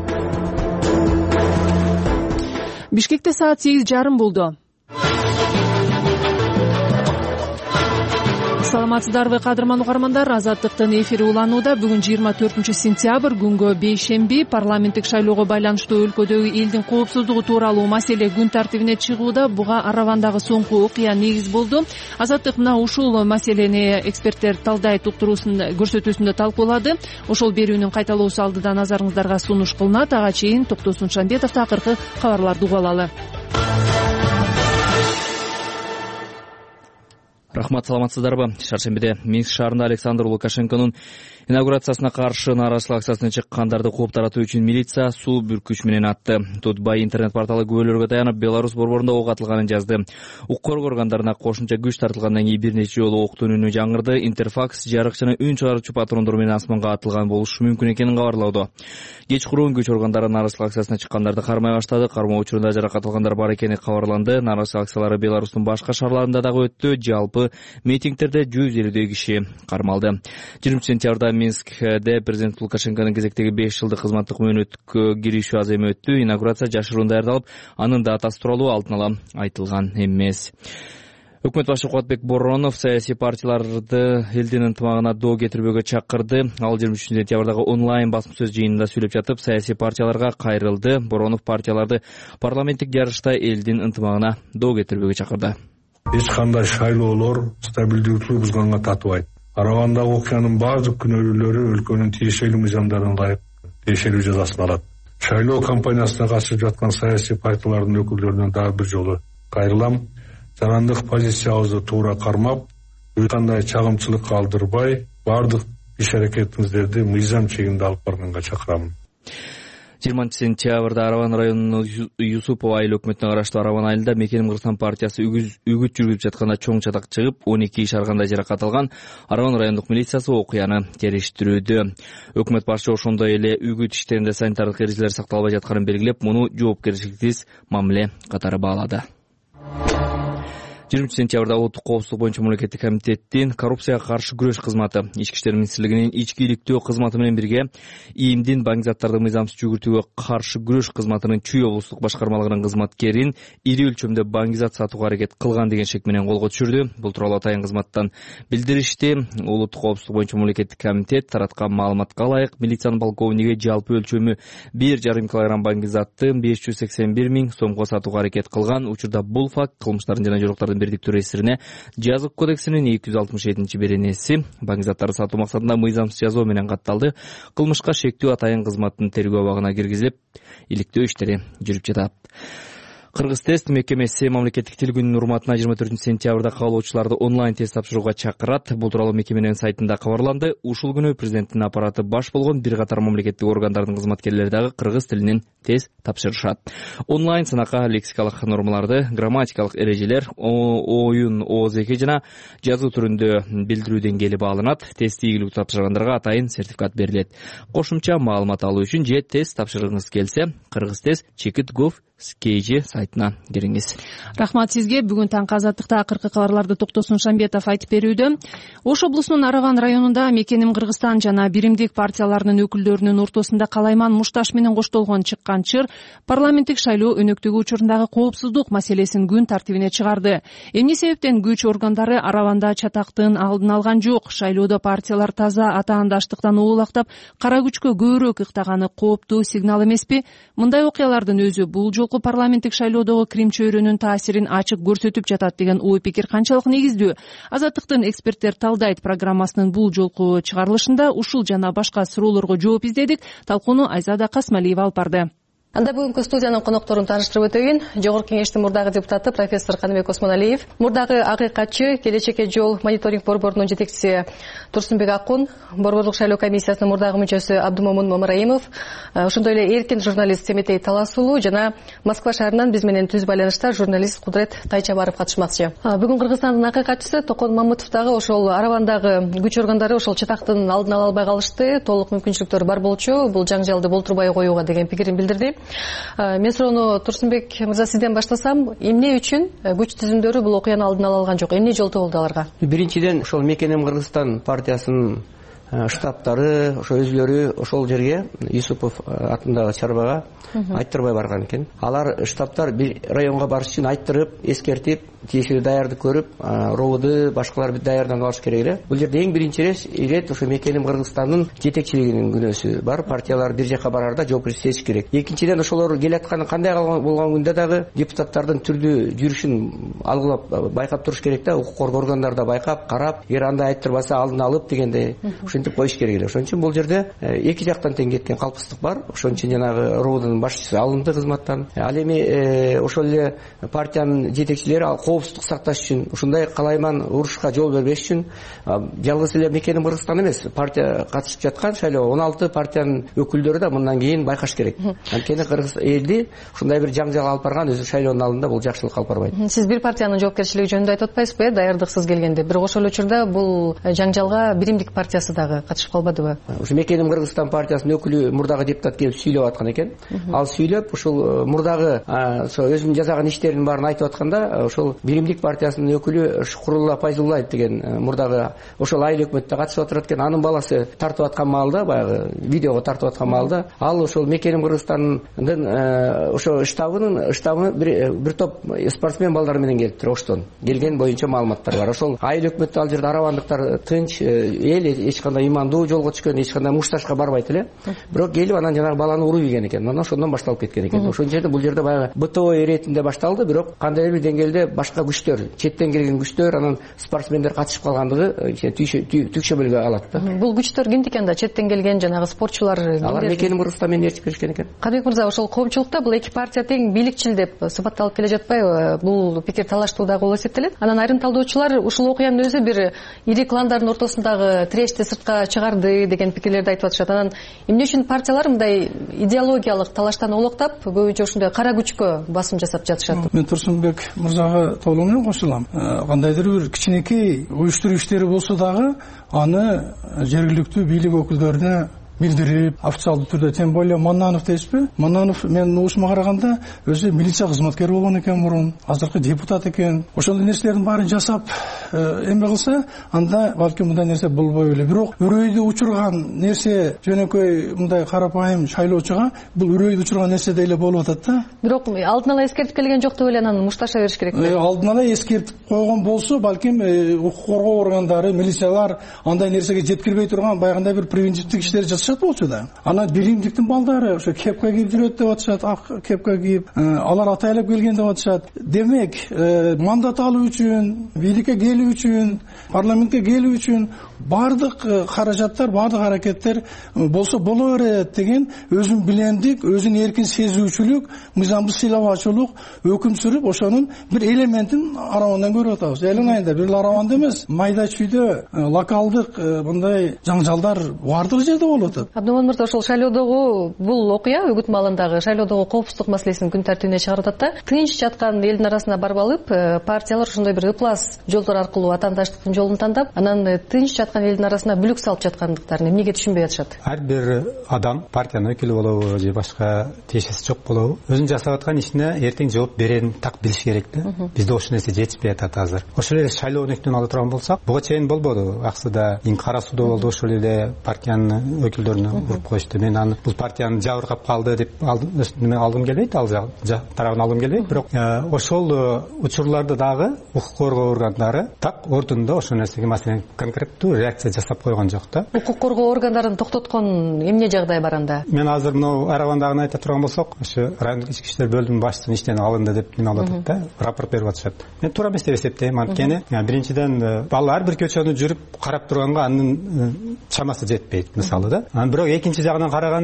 Бишкекте саат сегиз жарым болду. Саламатсыздарбы, кадырман угармандар. Азаттыктын эфири уланууда. Бүгүн жыйырма төртүнчү сентябрь, күнгө бейшемби. Парламенттик шайлоого байланыштуу өлкөдөгү элдин коопсуздугу тууралуу маселе күн тартибине чыгууда. Буга Аравандагы соңку окуя негиз болду. Азаттык мына ушул маселени эксперттер талдайт уктуруусун көрсөтүүсүндө талкуулады. Ошол берүүнүн кайталоосу алдыда назарыңыздарга сунуш кылынат. Ага чейин Токтосун Шамбетов такыркы кабарларды угуп алалы. Рахмат, саламатсыздарбы? Шаршембиде Минск шаарында Александр Лукашенконун инаугурациясына каршы нааразычылык акциясына чыккандарды кууп таратуу үчүн милиция суу бүркүч менен атты. Тутбай интернет порталы күбөлөргө таянып, Беларусь борборунда ок атылганын жазды. Укук коргоо органдарына кошумча күч тартылгандан кийин бир нече жолу октун үнү жаңырды. Интерфакс жарык жана үн чыгаруучу патрондор менен асманга атылган болушу мүмкүн экенин кабарлоодо. Кечкурун күч органдары нааразычылык акциясына чыккандарды кармай баштады. Кармоо учурунда жаракат алгандар бар экени кабарланды. Нааразычылык акциялары Беларустун башка шаарларында дагы өттү. Жалпы митингтерде жүз элүүдөй киши кармалды. жыйырманчы сентябрда Минскде президент Лукашенконун кезектеги беш жылдык кызматтык мөөнөткө киришүү азем өттү. Инаугурация жашыруун даярдалып, анын датасы тууралуу алдын ала айтылган эмес. Өкмөт башы Кубатбек Боронов саясий партияларды элдин ынтымагына доо кетирбөөгө чакырды. Ал жыйырма үчүнчү сентябрдагы онлайн басма сөз жыйынында сүйлөп жатып, саясий партияларга кайрылды. Боронов партияларды парламенттик жарышта элдин ынтымагына доо кетирбөөгө чакырды. Эч кандай шайлоолор стабилдүүлүктү бузганга татыбайт. Аравандагы окуянын баардык күнөөлүүлөрү өлкөнүн тиешелүү мыйзамдарына ылайык тиешелүү жазасын алат. Шайлоо кампаниясына катышып жаткан саясий партиялардын өкүлдөрүнө дагы бир жолу кайрылам. Жарандык позициябызды туура кармап, эч кандай чагымчылык калтырбай, баардык иш аракетиңиздерди мыйзам чегинде алып барганга чакырамын. жыйырманчы сентябрда Араван районунун Юсупов айыл өкмөтүнө караштуу Араван айылында Мекеним Кыргызстан партиясы үгүт жүргүзүп жатканда чоң чатак чыгып, он эки киши ар кандай жаракат алган. Араван райондук милициясы окуяны териштирүүдө. Өкмөт башы ошондой эле үгүт иштеринде санитардык эрежелер сакталбай жатканын белгилеп, муну жоопкерчиликсиз мамиле катары баалады. жыйырманчы сентябрда улуттук коопсуздук боюнча мамлекеттик комитеттин коррупцияга каршы күрөш кызматы Ички иштер министрлигинин ички иликтөө кызматы менен бирге ИИМдин банк заттарды мыйзамсыз жүгүртүүгө каршы күрөш кызматынын Чүй облустук башкармалыгынын кызматкерин ири өлчөмдө банк зат сатууга аракет кылган деген шек менен колго түшүрдү. Бул тууралуу атайын кызматтан билдиришти. Улуттук коопсуздук боюнча мамлекеттик комитет тараткан маалыматка ылайык милициянын полковниги жалпы өлчөмү бир жарым килограмм банк затты беш жүз сексен бир миң сомго сатууга аракет кылган. Учурда бул факт кылмыштардын жана жоруктардын бирдик түресирине жазык кодексинин эки жүз алтымыш жетинчи беренеси банк заттарды сатуу максатында мыйзамсыз жазуу менен катталды. Кылмышка шектүү атайын кызматтын тергөө абагына киргизилип, иликтөө иштери жүрүп жатат. Кыргыз тест мекемеси мамлекеттик тил күнүнүн урматына жыйырма төртүнчү сентябрда каалоочуларды онлайн тест тапшырууга чакырат. Бул тууралуу мекеменин сайтында кабарланды. Ушул күнү президенттин аппараты баш болгон бир катар мамлекеттик органдардын кызматкерлери дагы кыргыз тилинен тест тапшырышат. Онлайн сынака лексикалык нормаларды, грамматикалык эрежелер, оюн оозеки жана жазуу түрүндө билдирүү деңгээли бааланат. Тест ийгиликтүү тапшыргандарга атайын сертификат берилет. Кошумча маалымат алуу үчүн же тест тапшыргыңыз келсе, Кыргыз тест чекит гов скейжи сайтына кириңиз. Рахмат сизге. Бүгүн таңкы азаттыкта акыркы кабарларды Токтосун Шамбетов айтып берүүдө. Ош облусунун Араван районунда Мекеним Кыргызстан жана биримдик партияларынын өкүлдөрүнүн ортосунда Калайман Мушташ менен коштолгон чыккан чыр парламенттик шайлоо өнөктүгү учурундагы коопсуздук маселесин күн тартибине чыгарды. Эмне себептен күч органдары Араванда чатактын алдын алган жок? Шайлоодо партиялар таза атаандаштыктан уулактап, кара күчкө көбүрөөк ыктаганы кооптуу сигнал эмеспи? Мындай окуялардын өзү бул жолку парламенттик шайлоодогу Крим чөйрөнүн таасирин ачык көрсөтүп жатат деген ой пикир канчалык негиздүү? Азаттыктын эксперттер талдайт программасынын бул жолку чыгарылышында ушул жана башка суроолорго жооп издедик. Талкууну Айзада Касмалиева алып барды. Анда бүгүнкү студиянын конокторун тааныштырып өтөйүн. Жогорку Кеңештин мурдагы депутаты профессор Каныбек Осмоналиев, мурдагы акыйкатчы, Келечекке жол мониторинг борборунун жетекчиси Турсунбек Акун, борборлук шайлоо комиссиясынын мурдагы мүчөсү Абдумомун Мамраимов, ошондой эле эркин журналист Семетей Талас уулу жана Москва шаарынан биз менен түз байланышта журналист Кудрет Тайчабаров катышмакчы. Бүгүн Кыргызстандын акыйкатчысы Токон Мамытов дагы ошол Аравандагы күч органдары ошол чатактын алдын ала албай калышты, толук мүмкүнчүлүктөр бар болчу, бул жаңжалды болтурбай коюуга деген пикирин билдирди. Мен суроону Турсунбек мырза сизден баштасам, эмне үчүн күч түзүмдөрү бул окуяны алдын ала алган жок? Эмне жолтоо болду аларга? Биринчиден ошол Мекенем Кыргызстан партиясынын штабтары, ошо өзүлөрү ошол жерге Юсупов атындагы чарбага айттырбай барган экен. Алар штабтар бир районго барыш үчүн айттырып, эскертип, тиешелүү даярдык көрүп, ровду башкалар даярданып алыш керек эле. Бул жерде эң биринчи ирет ошо Мекенем Кыргызстандын жетекчилигинин күнөөсү бар. Партиялар бир жака барарда жоопкерчилик сезиш керек. Экинчиден ошолор келатканы кандай болгон күндө дагы депутаттардын түрдүү жүрүшүн алгылап байкап туруш керек да, укук коргоо органдары да байкап, карап, эгер андай айттырбаса алдын алып дегендей ушинтип коюш керек эле. Ошон үчүн бул жерде эки жактан тең кеткен калпыстык бар. Ошон үчүн жанагы ровдун башчысы алынды кызматтан. Ал эми ошол эле партиянын жетекчилери коопсуздук сакташ үчүн, ушундай калайман урушка жол бербеш үчүн жалгыз эле Мекенем Кыргызстан эмес, партия катышып жаткан шайлоо он алты партиянын өкүлдөрү да мындан кийин байкаш керек. Анткени кыргыз элди ушундай бир жаңжал алып барган өзү шайлоонун алдында бул жакшылык алып барбайт. Сиз бир партиянын жоопкерчилиги жөнүндө айтып атпайсызбы, даярдыксыз келгенде? Бирок ошол учурда бул жаңжалга Биримдик партиясы дагы катышып калбадыбы? Ушу Мекенем Кыргызстан партиясынын өкүлү мурдагы депутат келип сүйлөп аткан экен. Ал сүйлөп ушул мурдагы ошо өзүнүн жасаган иштеринин баарын айтып атканда, ошол Биримдик партиясынын өкүлү Шукурулла Пайзуллаев деген мурдагы ошол айыл өкмөттө катышып отурат экен. Анын баласы тартып аткан маалда, баягы видеого тартып аткан маалда, ал ошол Мекенем Кыргызстандын ошо штабынын штабына бир топ спортсмен балдар менен келиптир. Оштон келген боюнча маалыматтар бар. Ошол айыл өкмөттө ал жерде аравандыктар тынч эл, эч кандай имандуу жолго түшкөн, эч кандай мушташка барбайт эле. Бирок келип анан жанагы баланы уруп ийген экен. Анан ошондон башталып кеткен экен. Ошол жерде бул жерде баягы БТО иретинде башталды, бирок кандайдыр бир деңгээлде башка күчтөр, четтен келген күчтөр, анан спортсмендер катышып калгандыгы түкшөмөлгө алат да. Бул күчтөр кимдик анда? Четтен келген жанагы спортчулар кимдер? Алар Мекенем Кыргызстан менен ээрчип келишкен экен. Каныбек мырза, ошол коомчулукта бул эки партия тең бийликчил деп сыпатталып келе жатпайбы? Бул пикир талаштуу дагы болуп эсептелет. Анан айрым талдоочулар ушул окуянын өзү бир ири кландардын ортосундагы тирешти сыртка чыгарды деген пикирлерди айтып атышат. Анан эмне үчүн партиялар мындай идеологиялык талаштан олоктап, көбүнчө ушундай кара күчкө басым жасап жатышат? Мен Турсунбек мырзага толук менен кошулам. Кандайдыр бир кичинекей уюштуруу иштери болсо дагы аны жергиликтүү бийлик өкүлдөрүнө билдирип, официалдуу түрдө, тем более Маннанов дейсизби? Маннанов менин угушума караганда өзү милиция кызматкери болгон экен мурун, азыркы депутат экен. Ошондой нерселердин баарын жасап эме кылса, анда балким мындай нерсе болбой эле. Бирок үрөйдү учурган нерсе жөнөкөй мындай карапайым шайлоочуга бул үрөйдү учурган нерсе деле болуп атат да. Бирок алдын ала эскертип келген жок деп эле анан мушташа бериш керекпи? Алдын ала эскертип койгон болсо, балким укук коргоо органдары, милициялар андай нерсеге жеткирбей турган баягындай бир превентивдик иштер болчу да. Анан Биримдиктин балдары ошо кепка кийип жүрөт деп атышат, ак кепка кийип, алар атайлап келген деп атышат. Демек, мандат алуу үчүн, бийликке келүү үчүн, парламентке келүү үчүн бардык каражаттар, бардык аракеттер болсо боло берет деген өзүн билемдик, өзүн эркин сезүүчүлүк, мыйзамдуу сыйлабачылык, өкүм сүрүп, ошонун бир элементин Аравандан көрүп атабыз. Элен айында бир Араванда эмес, майда чүйдө локалдык мындай жаңжалдар бардык жерде болуп атат. Абдумомун мырза, ошол шайлоодогу бул окуя үгүт маалындагы шайлоодогу коопсуздук маселесин күн тартибине чыгарып атат да. Тынч жаткан элдин арасына барып алып, партиялар ошондой бир ыплас жолдор аркылуу атаандаштыктын жолун тандап, анан тынч жаткан элдин арасына бүлүк салып жаткандыктарын эмнеге түшүнбөй атышат? Ар бир адам партиянын өкүлү болобу же башка тиешеси жок болобу, өзүнүн жасап аткан ишине эртең жооп берерин так билиш керек да. Бизде ошол нерсе жетишпей атат азыр. Ошол эле шайлоо өнүктүн ала турган болсак, буга чейин болбоду. Аксыда, Кара сууда болду, ошол эле партиянын өкүлдөрүнө уруп коюшту. Мен аны бул партиянын жабыркап калды деп неме алгым келбейт, ал тарабын алгым келбейт. Бирок ошол учурларды дагы укук коргоо органдары так ордунда ошол нерсеге маселен конкреттүү реакция жасап койгон жок да. Укук коргоо органдарын токтоткон эмне жагдай бар анда? Мен азыр мына Аравандагыны айта турган болсок, ошо райондук ички иштер бөлүмүнүн башчысынын иштен алынды деп неме алып атат да, рапорт берип атышат. Мен туура эмес деп эсептейм. Анткени биринчиден ал ар бир көчөнү жүрүп карап турганга анын чамасы жетпейт, мисалы да. Бирок экинчи жагынан караганда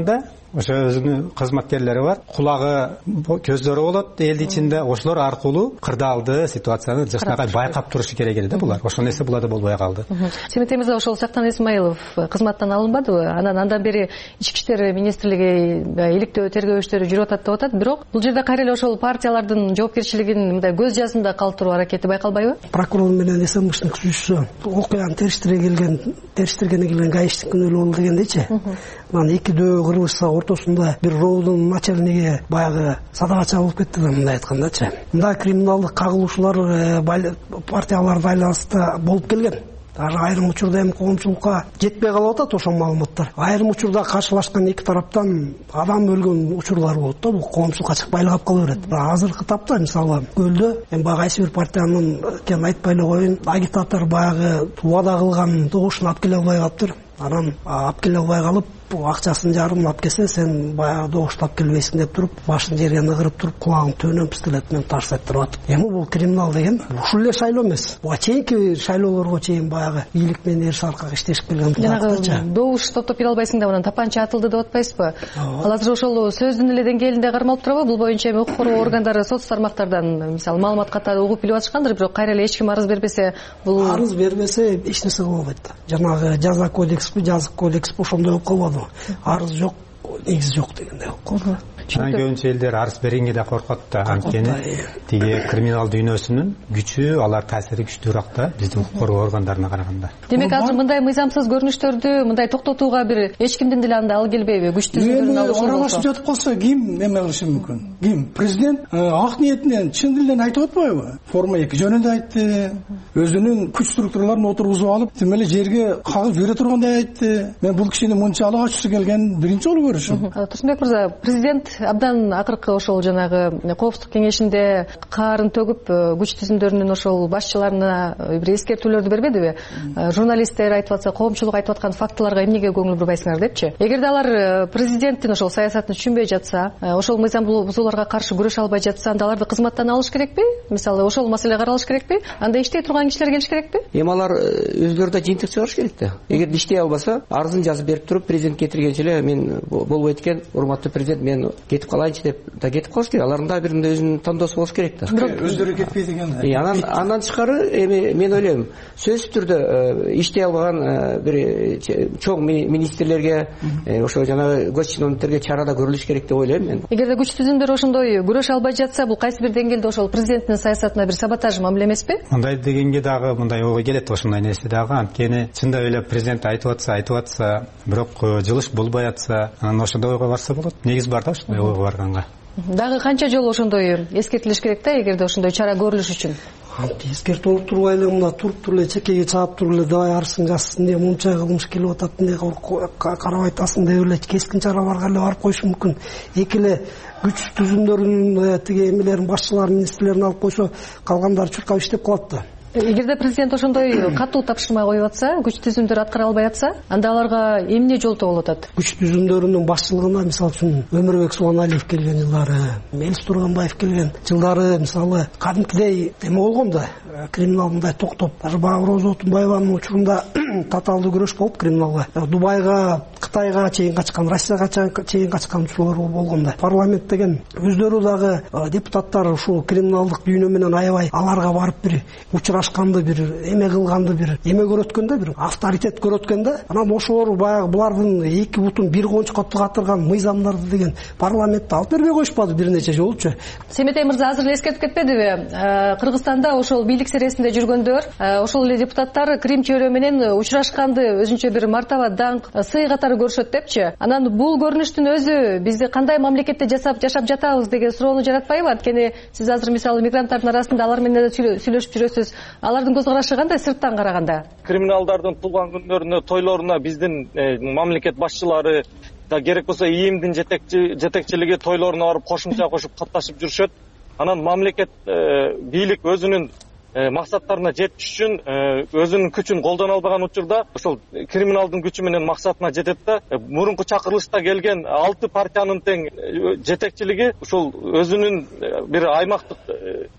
ошо өзүнүн кызматкерлери бар, кулагы, көздөрү болот элдин ичинде. Ошолор аркылуу кырдаалды ситуацияны жакшынакай байкап турушу керек эле да булар. Ошол нерсе буларда болбой калды. Семетей мырза, ошол Сактан Исмаилов кызматтан алынбадыбы? Анан андан бери ички иштер министрлиги иликтөө тергөө иштери жүрүп атат деп атат. Бирок бул жерде кайра эле ошол партиялардын жоопкерчилигин мындай көз жазында калтыруу аракети байкалбайбы? Прокурор менен СМШнын күзүүчүсү окуяны териштире келген, териштиргене келген гаишник күнөөлүү болду дегендейчи. Анан эки дөбө кырылышса ортосунда бир роодун начальниги баягы садагача болуп кетти да, мындай айткандачы. Мындай криминалдык кагылышуулар партияларга байланыштуу болуп келген. Айрым учурда эми коомчулукка жетпей калып атат ошол маалыматтар. Айрым учурда каршылашкан эки тараптан адам өлгөн учурлар болот да, бул коомчулукка чыкпайлап кала берет. Азыркы тапта мисалы көлдө эми баягы кайсы бир партиянын кен айтпай эле коеюн, агитатор баягы убада кылган добушун алып келе албай калыптыр. Анан алып келе албай калып, акчасын жарым алып келсе, сен баягы добушту алып келбейсиң деп туруп, башын жерге ныгырып туруп, кулагын төбөнөн пистолет менен таштап туруп атат. Эми бул криминал деген ушул эле шайлоо эмес. Буга чейинки шайлоолорго чейин баягы бийлик менен эриш аркага иштешип келген. Жанагы добуш топтоп келе албайсың да, анан тапанча атылды деп атпайсызбы? Ал азыр ошол сөздүн эле деңгээлинде кармалып турабы? Бул боюнча эми укук коргоо органдары соц тармактардан мисалы маалымат катары угуп билип атышкандыр, бирок кайра эле эч ким арыз бербесе, бул арыз бербесе эч нерсе кыла албайт да. Жанагы жаза кодексби, жазык кодексби ошондой болуп калбадыбы? Арыз жок, негиз жок дегендей болуп калды. Анан көбүнчө элдер арыз бергенге да коркот да, анткени тиги криминал дүйнөсүнүн күчү, алар таасири күчтүүрөөк да биздин укук коргоо органдарына караганда. Демек азыр мындай мыйзамсыз көрүнүштөрдү мындай токтотууга бир эч кимдин деле анда ал келбейби? Күч түзүмдөрүн алыш болсо. Аралашып жатып калса ким эме кылышы мүмкүн? Ким? Президент ак ниетинен, чын дилинен айтып атпайбы? Форма эки жөнүндө айтты. Өзүнүн күч структураларын отургузуп алып, тим эле жерге кагып жибере тургандай айтты. Мен бул кишини мынчалык ачуусу келген биринчи жолу көрүшүм. Турсунбек мырза, президент абдан акыркы ошол жанагы коопсуздук кеңешинде каарын төгүп күч түзүмдөрүнүн ошол башчыларына бир эскертүүлөрдү бербедиби? Журналисттер айтып атса, коомчулук айтып аткан фактыларга эмнеге көңүл бурбайсыңар депчи? Эгерде алар президенттин ошол саясатын түшүнбөй жатса, ошол мыйзам бузууларга каршы күрөшө албай жатса, анда аларды кызматтан алыш керекпи? Мисалы ошол маселе каралыш керекпи? Анда иштей турган кишилер келиш керекпи? Эми алар өздөрү да жыйынтык чыгарыш керек да. Эгерде иштей албаса, арызын жазып берип туруп, президент кетиргенче эле мен болбойт экен, урматтуу президент, мен кетип калайынчы деп да кетип калыш керек. Алардын да бир өзүнүн тандоосу болуш керек да. Өздөрү кетпейт экен да. Анан андан тышкары эми мен ойлойм, сөзсүз түрдө иштей албаган бир чоң министрлерге, ошо жанагы гос чиновниктерге чара да көрүлүш керек деп ойлойм мен. Эгерде күч түзүмдөр ошондой күрөшө албай жатса, бул кайсы бир деңгээлде ошол президенттин саясатына бир саботаж мамиле эмеспи? Мындай дегенге дагы мындай ой келет, ошондой нерсе дагы. Анткени чындап эле президент айтып атса, айтып атса, бирок жылыш болбой атса, анан ошондой ойго барса болот. Негиз бар да ошондой ойго барганга. Дагы канча жолу ошондой эскертилиш керек да, эгерде ошондой чара көрүлүш үчүн? Эскертип болуп турбай эле мына туруп туруп эле чекеге чаап туруп эле давай арызын жазсын деп, мынча кылмыш келип атат деп карабай атасың деп эле кескин чараларга эле барып коюшу мүмкүн. Эки эле күч түзүмдөрүнүн тиги эмелерин, башчыларын, министрлерин алып койсо, калгандары чуркап иштеп калат да. Эгерде президент ошондой катуу тапшырма коюп атса, күч түзүмдөр аткара албай атса, анда аларга эмне жолтоо болуп атат? Күч түзүмдөрүнүн башчылыгына мисалы үчүн Өмүрбек Субаналиев келген жылдары, Мелис Турганбаев келген жылдары мисалы кадимкидей эме болгон да, криминал мындай токтоп, даже баягы Роза Отунбаеванын учурунда татаалдуу күрөш болуп криминалга, Дубайга, Кытайга чейин качкан, Россияга чейин качкан учурлар болгон да. Парламент деген өздөрү дагы депутаттар ушул криминалдык дүйнө менен аябай аларга барып бир учурашканды, бир эме кылганды, бир эме көрөткөндө, бир авторитет көрөткөндө, анан ошолор баягы булардын эки бутун бир кончукка катырган мыйзамдарды деген парламентте алып бербей коюшпады бир нече жолучу. Семетей мырза азыр эле эскертип кетпедиби? Кыргызстанда ошол бийлик сересинде жүргөндөр, ошол эле депутаттар Крим чөйрө менен учурашканды өзүнчө бир мартаба даңк, сый катары көрүшөт депчи. Анан бул көрүнүштүн өзү бизди кандай мамлекетте жасап жашап жатабыз деген суроону жаратпайбы? Анткени сиз азыр мисалы мигранттардын арасында алар менен да сүйлөшүп жүрөсүз. Алардын көз карашы кандай сырттан караганда? Криминалдардын туулган күндөрүнө, тойлоруна биздин мамлекет башчылары да керек болсо ИИМдин жетекчилиги тойлоруна барып кошумча кошуп катташып жүрүшөт. Анан мамлекет бийлик өзүнүн максаттарына жетиш үчүн өзүнүн күчүн колдоно албаган учурда ошол криминалдын күчү менен максатына жетет да. Мурунку чакырылышта келген алты партиянын тең жетекчилиги ушул өзүнүн бир аймактык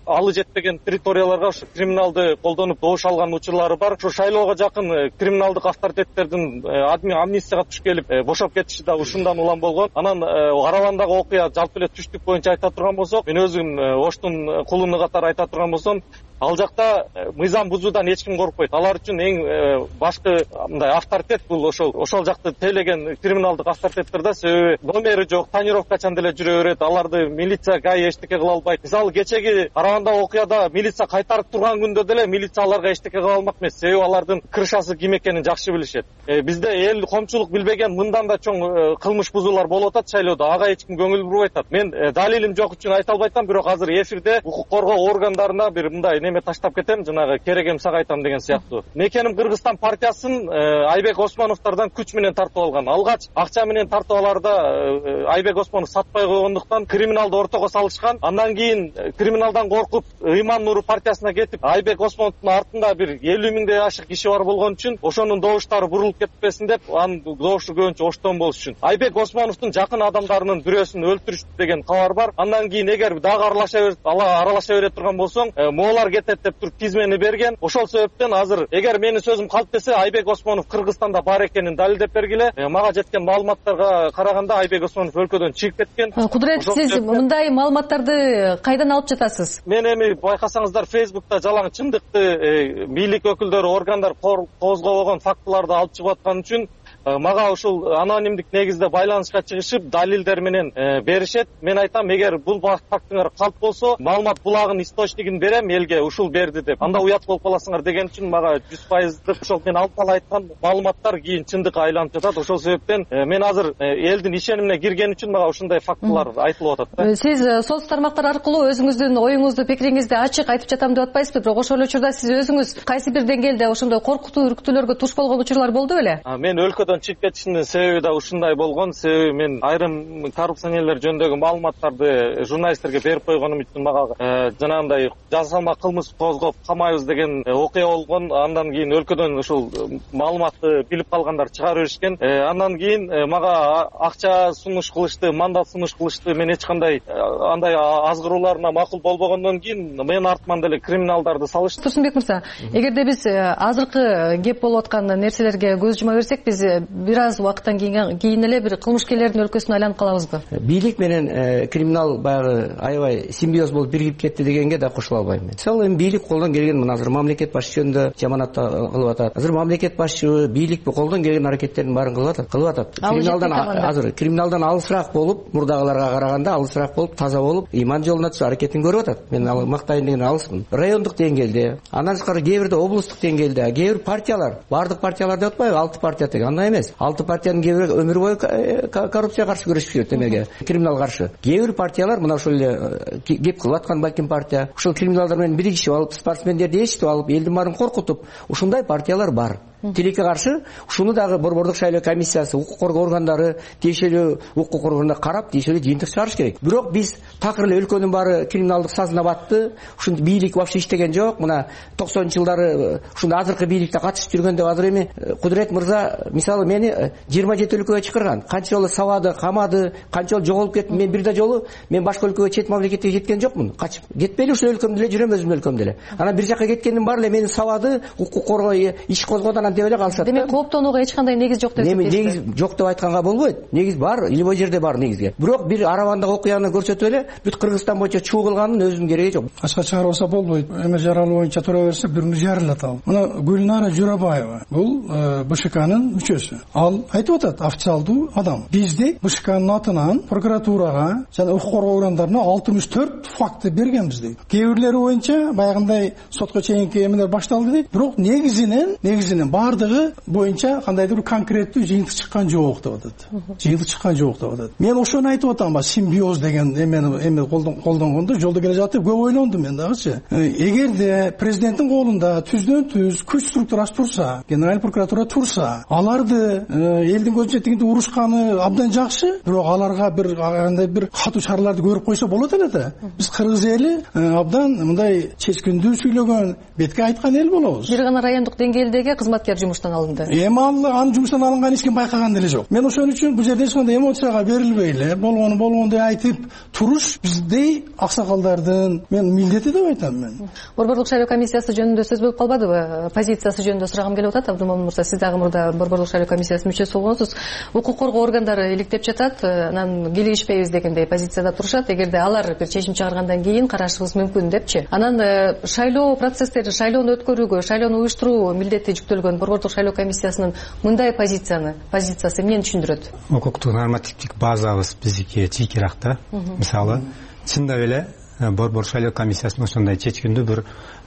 алы жетпеген территорияларга ушу криминалды колдонуп добуш алган учурлары бар. Ушу шайлоого жакын криминалдык авторитеттердин амнистияга туш келип бошоп кетиши да ушундан улам болгон. Анан Каравандагы окуя жалпы эле түштүк боюнча айта турган болсок, мен өзүм Оштун кулуну катары айта турган болсом, ал жакта мыйзам бузуудан эч ким коркпойт. Алар үчүн эң башкы мындай авторитет бул ошол ошол жакты тейлеген криминалдык авторитеттер да, себеби номери жок, тонировкачан деле жүрө берет. Аларды милиция ГАИ эчтеке кыла албайт. Мисалы кечеги Каравандагы окуяда милиция кайтарып турган күндө деле милиция аларга эчтеке кыла алмак эмес, себеби алардын крышасы ким экенин жакшы билишет. Бизде эл коомчулук билбеген мындан да чоң кылмыш бузуулар болуп атат шайлоодо, ага эч ким көңүл бурбай атат. Мен далилим жок үчүн айта албайтам, бирок азыр эфирде укук коргоо органдарына бир мындай неме таштап кетем, жанагы керегем сага айтам деген сыяктуу. Мекеним Кыргызстан партиясын Айбек Османовдордон күч менен тартып алган. Алгач акча менен тартып аларда Айбек Осмонов сатпай койгондуктан криминалды ортого салышкан. Андан кийин криминалдан коркуп Ыйман Нуру партиясына кетип, Айбек Осмоновдун артында бир элүү миңдей ашык киши бар болгон үчүн ошонун добуштары бурулуп кетпесин деп, анын добушу көбүнчө Оштон болуш үчүн Айбек Осмоновдун жакын адамдарынын бирөөсүн өлтүрүштү деген кабар бар. Андан кийин эгер дагы аралаша берет, аралаша бере турган болсоң, моолар кетет деп туруп тизмени берген. Ошол себептен азыр эгер менин сөзүм калп десе, Айбек Осмонов Кыргызстанда бар экенин далилдеп бергиле. Мага жеткен маалыматтарга караганда Айбек Осмонов өлкөдөн чыгып кеткен. Кудурет, сиз мындай маалыматтарды кайдан алып жатасыз? Мен эми байкасаңыздар Фейсбукта жалаң чындыкты бийлик өкүлдөрү, органдар козгобогон фактыларды алып чыгып аткан үчүн мага ушул анонимдик негизде байланышка чыгышып, далилдер менен беришет. Мен айтам, эгер бул фактыңар калп болсо, маалымат булагын источнигин берем элге, ушул берди деп. Анда уят болуп каласыңар деген үчүн мага жүз пайыздык ошол мен алып кала айткан маалыматтар кийин чындыкка айланып жатат. Ошол себептен мен азыр элдин ишенимине кирген үчүн мага ушундай фактылар айтылып атат да. Сиз соц тармактар аркылуу өзүңүздүн оюңузду, пикириңизди ачык айтып жатам деп атпайсызбы? Бирок ошол эле учурда сиз өзүңүз кайсы бир деңгээлде ошондой коркутуу, үркүтүүлөргө туш болгон учурлар болду беле? Мен өлкөдөн чыгып кетишимдин себеби да ушундай болгон. Себеби мен айрым коррупционерлер жөнүндөгү маалыматтарды журналисттерге берип койгонум үчүн мага жанагындай жасалма кылмыш козгоп камайбыз деген окуя болгон. Андан кийин өлкөдөн ушул маалыматты билип калгандар чыгарып беришкен. Андан кийин мага акча сунуш кылышты, мандат сунуш кылышты. Мен эч кандай андай азгырууларына макул болбогондон кийин мен артыман деле криминалдарды салышты. Турсунбек мырза, эгерде биз азыркы кеп болуп аткан нерселерге көз жума берсек, биз бир аз убакыттан кийин эле бир кылмышкерлердин өлкөсүнө айланып калабызбы? Бийлик менен криминал баягы аябай симбиоз болуп биригип кетти дегенге да кошула албайм мен. Мисалы эми бийлик колдон келген, мына азыр мамлекет башчы жөнүндө жаманат кылып атат. Азыр мамлекет башчы бийлик колдон келген аракеттердин баарын кылып атат, кылып атат. Криминалдан азыр криминалдан алысыраак болуп, мурдагыларга караганда алысыраак болуп, таза болуп, иман жолуна түшүп аракетин көрүп атат. Мен ал мактайын деген алыспын. Райондук деңгээлде, андан тышкары кээ бирде облустук деңгээлде, кээ бир партиялар, бардык партиялар деп атпайбы, алты партия деген, андай эмес. Алты партиянын кээ бири өмүр бою коррупцияга каршы күрөшүп жүрөт, эмеге, криминал каршы. Кээ бир партиялар мына ошол эле кеп кылып аткан балким партия, ушул криминалдар менен биригишип алып, спортсмендерди эчитип алып, элдин баарын коркутуп, ушундай партиялар бар. Тилекке каршы ушуну дагы Борбордук шайлоо комиссиясы, укук коргоо органдары тиешелүү укук органдарына карап, тиешелүү жыйынтык чыгарыш керек. Бирок биз такыр эле өлкөнүн баары криминалдык сазына батты. Ушун бийлик вообще иштеген жок. Мына токсонунчу жылдары ушунда азыркы бийликте катышып жүргөндө азыр эми Кудурет мырза мисалы мени жыйырма жети өлкөгө чакырган. Канча жолу сабады, камады, канча жолу жоголуп кеттим. Мен бир да жолу мен башка өлкөгө, чет мамлекетке кеткен жокмун. Качып кетпейли, ушул өлкөмдө эле жүрөм, өзүмдүн өлкөмдө эле. Анан бир жака кеткендин баары эле мени сабады, укук коргоо иш козгоду деп эле калышат. Демек кооптонууга эч кандай негиз жок деп эсептейсизби? Негиз жок деп айтканга болбойт. Негиз бар, любой жерде бар негизге. Бирок бир Аравандагы окуяны көрсөтүп эле бүт Кыргызстан боюнча чуу кылганын өзүнүн кереги жок. Ачка чыгарбаса болбойт. Эме жаралы боюнча тура берсе биrini жарылат ал. Мына Гүлнара Журабаева, бул БШКнын мүчөсү. Ал айтып атат, официалдуу адам. Бизде БШКнын атынан прокуратурага жана укук коргоо органдарына алтымыш төрт факты бергенбиз дейт. Кээ бирлери боюнча баягындай сотко чейинки эмелер башталды дейт. Бирок негизинен, негизинен бардыгы боюнча кандайдыр бир конкреттүү жыйынтык чыккан жок деп атат. Жыйынтык чыккан жок деп атат. Мен ошону айтып атам, симбиоз деген эмени эме колдонгондо жолдо келе жатып көп ойлондум мен дагычы. Эгерде президенттин колунда түздөн түз күч структурасы турса, генералдык прокуратура турса, аларды элдин көзүнчө тигинде урушканы абдан жакшы, бирок аларга бир кандай бир катуу чараларды көрүп койсо болот эле да. Биз кыргыз эли абдан мындай чечкиндүү сүйлөгөн, бетке айткан эл болобуз. Бир гана райондук деңгээлдеги кызматкер кимдер жумуштан алынды? Эми ал анын жумуштан алынганын эч ким байкаган деле жок. Мен ошон үчүн бул жерде эч кандай эмоцияга берилбей эле болгону болгондой айтып туруш биздей аксакалдардын мен милдети деп айтам мен. Борборлук шайлоо комиссиясы жөнүндө сөз болуп калбадыбы? Позициясы жөнүндө сурагым келип атат. Абдумомун мырза, сиз дагы мурда борборлук шайлоо комиссиясынын мүчөсү болгонсуз. Укук коргоо органдары иликтеп жатат, анан келишпейбиз дегендей позицияда турушат. Эгерде алар бир чечим чыгаргандан кийин карашыбыз мүмкүн депчи. Анан шайлоо процесстери, шайлоону өткөрүүгө, шайлоону уюштуруу милдети жүктөлгөн борборлук шайлоо комиссиясынын мындай позицияны, позициясы эмнени түшүндүрөт? Укуктук нормативдик базабыз биздики чийкирак да. Мисалы, чындап эле борбор шайлоо комиссиясынын ошондой чечкиндүү бир